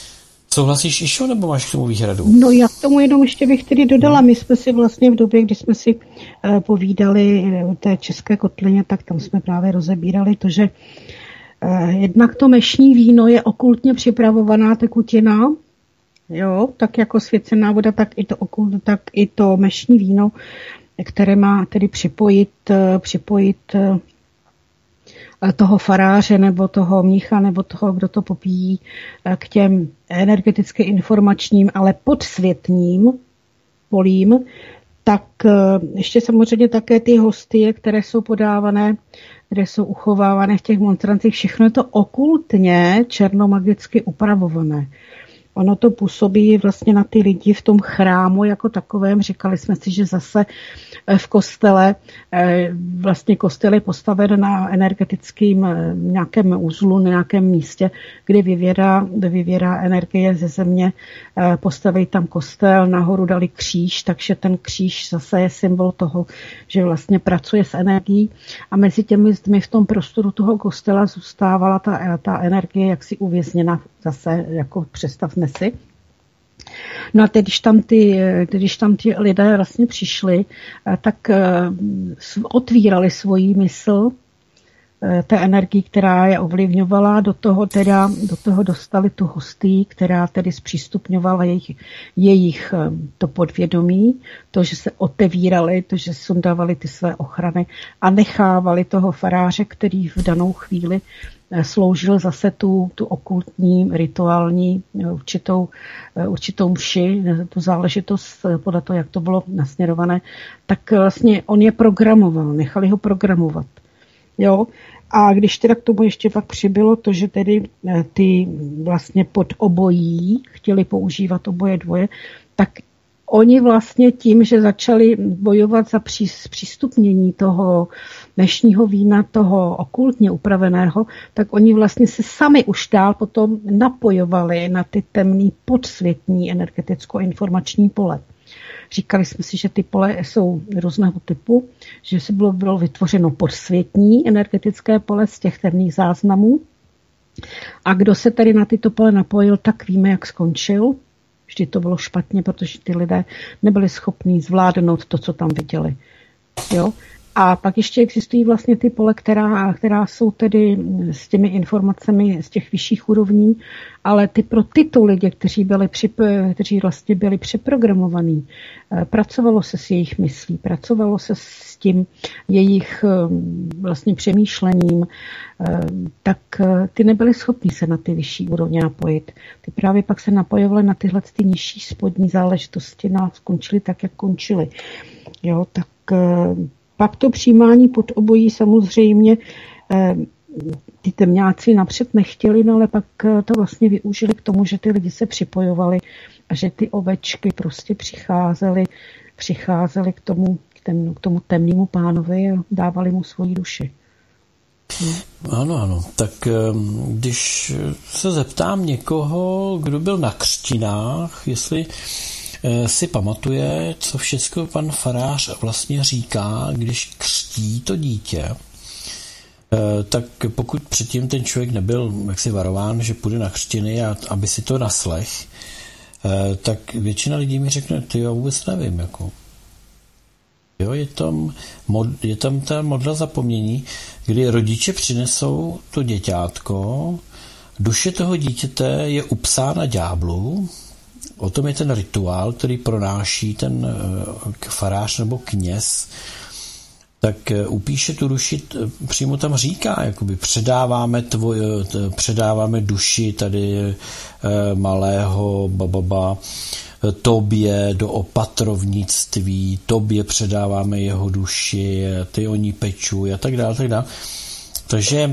Souhlasíš, Išo, nebo máš k tomu výhradu?
No já k tomu jenom ještě bych tedy dodala. My jsme si vlastně v době, kdy jsme si uh, povídali o té české kotlině, tak tam jsme právě rozebírali to, že uh, jednak to mešní víno je okultně připravovaná tekutina, jo, tak jako svěcená voda, tak i to okult, tak i to mešní víno, které má tedy připojit, uh, připojit uh, toho faráře nebo toho mnicha nebo toho, kdo to popíjí, k těm energeticky informačním, ale podsvětním polím, tak ještě samozřejmě také ty hostie, které jsou podávané, které jsou uchovávané v těch monstrancích, všechno je to okultně černomagicky upravované. Ono to působí vlastně na ty lidi v tom chrámu jako takovém. Říkali jsme si, že zase v kostele, vlastně kostel je postaven na energetickém nějakém uzlu, na nějakém místě, kde vyvěrá, kde vyvěrá energie ze země. Postaví tam kostel, nahoru dali kříž, takže ten kříž zase je symbol toho, že vlastně pracuje s energií a mezi těmi zdmi v tom prostoru toho kostela zůstávala ta, ta energie jaksi uvězněna zase, jako představme si. No a teď, když tam ty, když tam ty lidé vlastně přišli, tak otvírali svoji mysl té energii, která je ovlivňovala, do toho teda, do toho dostali tu hostii, která tedy zpřístupňovala jejich, jejich to podvědomí, to, že se otevírali, to, že sundávali ty své ochrany a nechávali toho faráře, který v danou chvíli sloužil zase tu, tu okultní, rituální určitou, určitou mši, tu záležitost podle toho, jak to bylo nasměrované, tak vlastně on je programoval, nechali ho programovat. Jo? A když teda k tomu ještě pak přibylo to, že tedy ty vlastně pod obojí chtěli používat oboje dvoje, tak oni vlastně tím, že začali bojovat za přístupnění toho dnešního vína, toho okultně upraveného, tak oni vlastně se sami už dál potom napojovali na ty temný podsvětní energeticko-informační pole. Říkali jsme si, že ty pole jsou různého typu, že se bylo, bylo vytvořeno podsvětní energetické pole z těch temných záznamů. A kdo se tady na tyto pole napojil, tak víme, jak skončil. Vždy to bylo špatně, protože ty lidé nebyli schopní zvládnout to, co tam viděli. Jo? A pak ještě existují vlastně ty pole, která, která jsou tedy s těmi informacemi z těch vyšších úrovní, ale ty pro tyto lidi, kteří byli, přip, kteří vlastně byli přeprogramovaní, pracovalo se s jejich myslí, pracovalo se s tím jejich vlastně přemýšlením, tak ty nebyly schopni se na ty vyšší úrovně napojit. Ty právě pak se napojovaly na tyhle ty nižší spodní záležitosti a skončily tak, jak končily. Jo, tak pak to přijímání pod obojí samozřejmě ty temňáci napřed nechtěli, no ale pak to vlastně využili k tomu, že ty lidi se připojovali a že ty ovečky prostě přicházely, přicházely k tomu, k, tem, k tomu temnému pánovi a dávali mu svoji duši.
Hmm. Ano, ano. Tak když se zeptám někoho, kdo byl na křtinách, jestli si pamatuje, co všechno pan farář vlastně říká, když křtí to dítě, tak pokud předtím ten člověk nebyl jaksi varován, že půjde na křtiny a aby si to naslech, tak většina lidí mi řekne, ty já vůbec nevím, jako. Jo, je tam, mod, je tam ta modla zapomnění, kdy rodiče přinesou to děťátko, duše toho dítěte je upsána ďáblu. O tom je ten rituál, který pronáší ten farář nebo kněz, tak upíše tu duši, přímo tam říká, jakoby předáváme, tvoj, předáváme duši tady malého bababa tobě do opatrovnictví, tobě předáváme jeho duši, ty o ní pečuj a tak dále, tak dále. Takže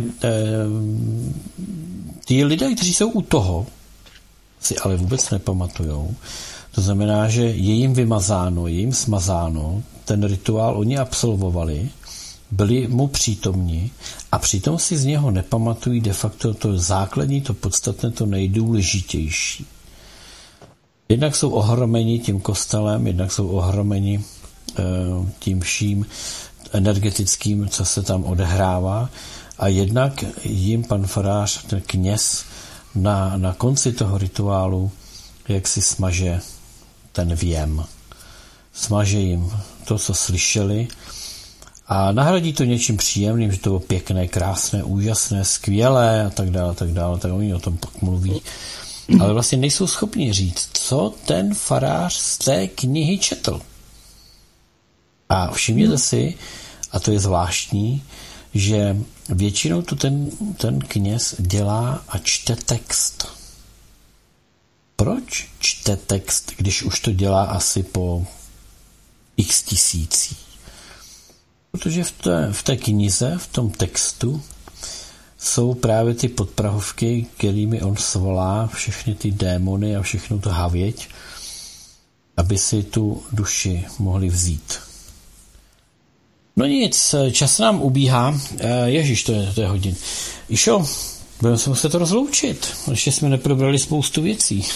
ty lidé, kteří jsou u toho, si ale vůbec nepamatujou. To znamená, že je jim vymazáno, je jim smazáno, ten rituál oni absolvovali, byli mu přítomni a přitom si z něho nepamatují de facto to základní, to podstatné, to nejdůležitější. Jednak jsou ohromeni tím kostelem, jednak jsou ohromeni e, tím vším energetickým, co se tam odehrává a jednak jim pan farář, ten kněz, Na, na konci toho rituálu jak si smaže ten věm. Smaže jim to, co slyšeli, a nahradí to něčím příjemným, že to bylo pěkné, krásné, úžasné, skvělé a tak dále, tak dále, tak oni o tom pak mluví. Ale vlastně nejsou schopni říct, co ten farář z té knihy četl. A všimněte si, a to je zvláštní, že většinou to ten, ten kněz dělá a čte text. Proč čte text, když už to dělá asi po x tisící? Protože v té, v té knize, v tom textu jsou právě ty podprahovky, kterými on svolá všechny ty démony a všechno to havěť, aby si tu duši mohli vzít. No nic, čas nám ubíhá. Ježíš, to je, to je hodin. Išo, budeme se muset rozloučit. Ještě jsme neprobrali spoustu věcí.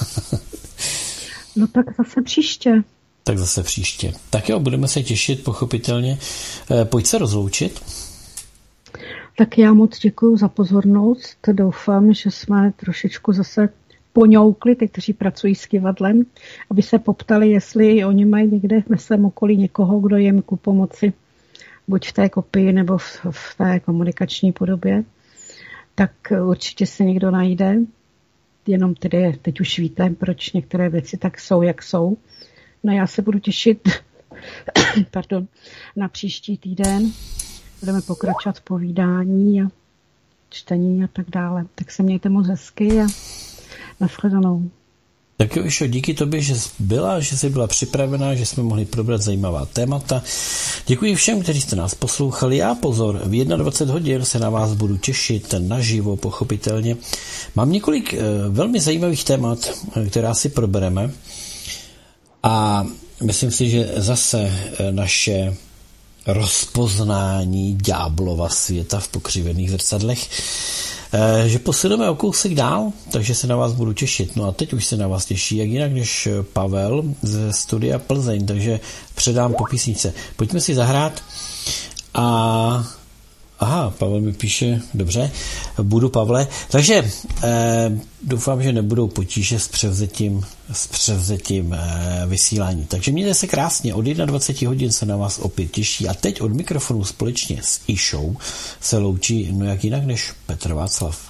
No tak zase příště.
Tak zase příště. Tak jo, budeme se těšit, pochopitelně. Pojď se rozloučit.
Tak já moc děkuji za pozornost. Doufám, že jsme trošičku zase poňoukli, ty, kteří pracují s kivadlem, aby se poptali, jestli oni mají někde ve svém okolí někoho, kdo jim ku pomoci, buď v té kopii nebo v, v té komunikační podobě. Tak určitě se někdo najde. Jenom tedy teď už víte, proč některé věci tak jsou, jak jsou. No já se budu těšit pardon, na příští týden. Budeme pokračovat v povídání a čtení a tak dále. Tak se mějte moc hezky a nashledanou.
Tak jo, Išo, díky tobě, že jsi byla, že jsi byla připravená, že jsme mohli probrat zajímavá témata. Děkuji všem, kteří jste nás poslouchali. Já pozor, v dvacet jedna hodin se na vás budu těšit naživo, pochopitelně. Mám několik e, velmi zajímavých témat, která si probereme. A myslím si, že zase naše rozpoznání ďáblova světa v pokřivených zrcadlech, že posuneme o kousek dál, takže se na vás budu těšit. No a teď už se na vás těší, jak jinak než Pavel ze studia Plzeň, takže předám po písničce. Pojďme si zahrát a... Aha, Pavel mi píše, dobře, budu, Pavle. Takže eh, doufám, že nebudou potíže s převzetím, s převzetím eh, vysílání. Takže mějte se krásně, od dvacet jedna hodin se na vás opět těší a teď od mikrofonu společně s Išou se loučí, no jak jinak než Petr Václav.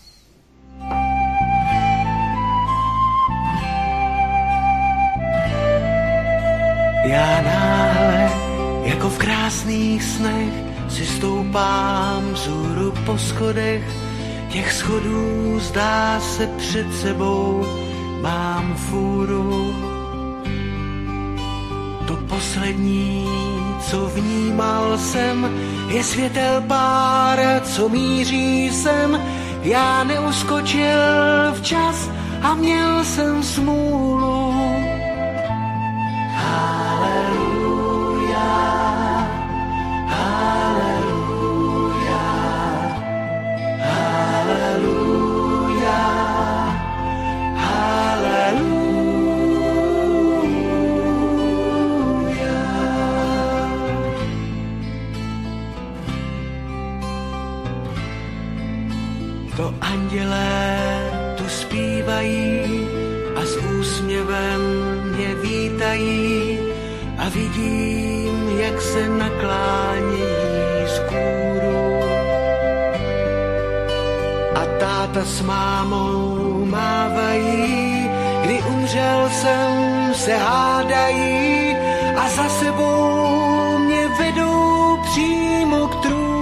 Já náhle, jako v krásných snech, si stoupám vzhůru po schodech, těch schodů zdá se před sebou mám fůru. To poslední, co vnímal jsem, je světel pár, co míří sem. Já neuskočil včas a měl jsem smůlu. Haleluja. To andělé tu zpívají a s úsměvem mě vítají a vidím, jak se naklánějí z kůru. A táta s mámou mávají, kdy umřel jsem, se hádají a za sebou mě vedou přímo k trůnu.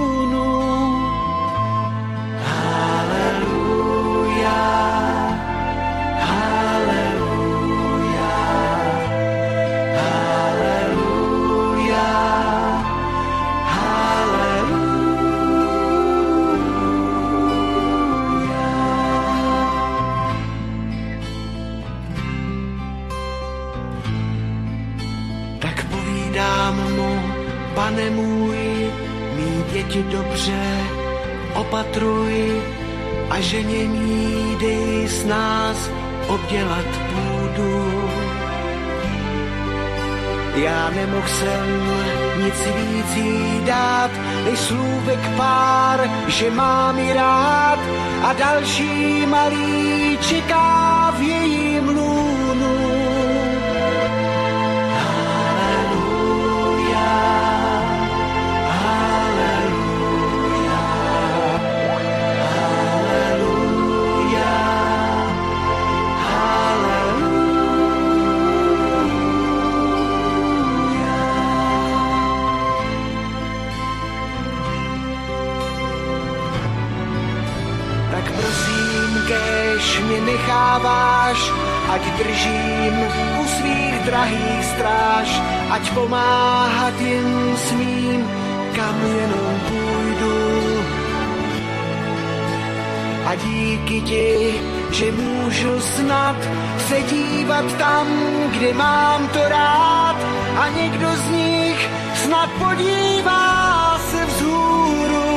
Pane můj, mý děti dobře opatruj a ženě mý dej s nás obdělat půdu. Já nemohl jsem nic víc jí dát, než slůvek pár, že mám ji rád a další malý čeká v jejím lůnu. Haleluja, haleluja, haleluja, haleluja. Tak prosím, kéž mě necháváš, ať držím u svých drahých stráž, ať pomáhat jen smím, kam jenom půjdu. A díky ti, že můžu snad se dívat tam, kde mám to rád, a někdo z nich snad podívá se vzhůru.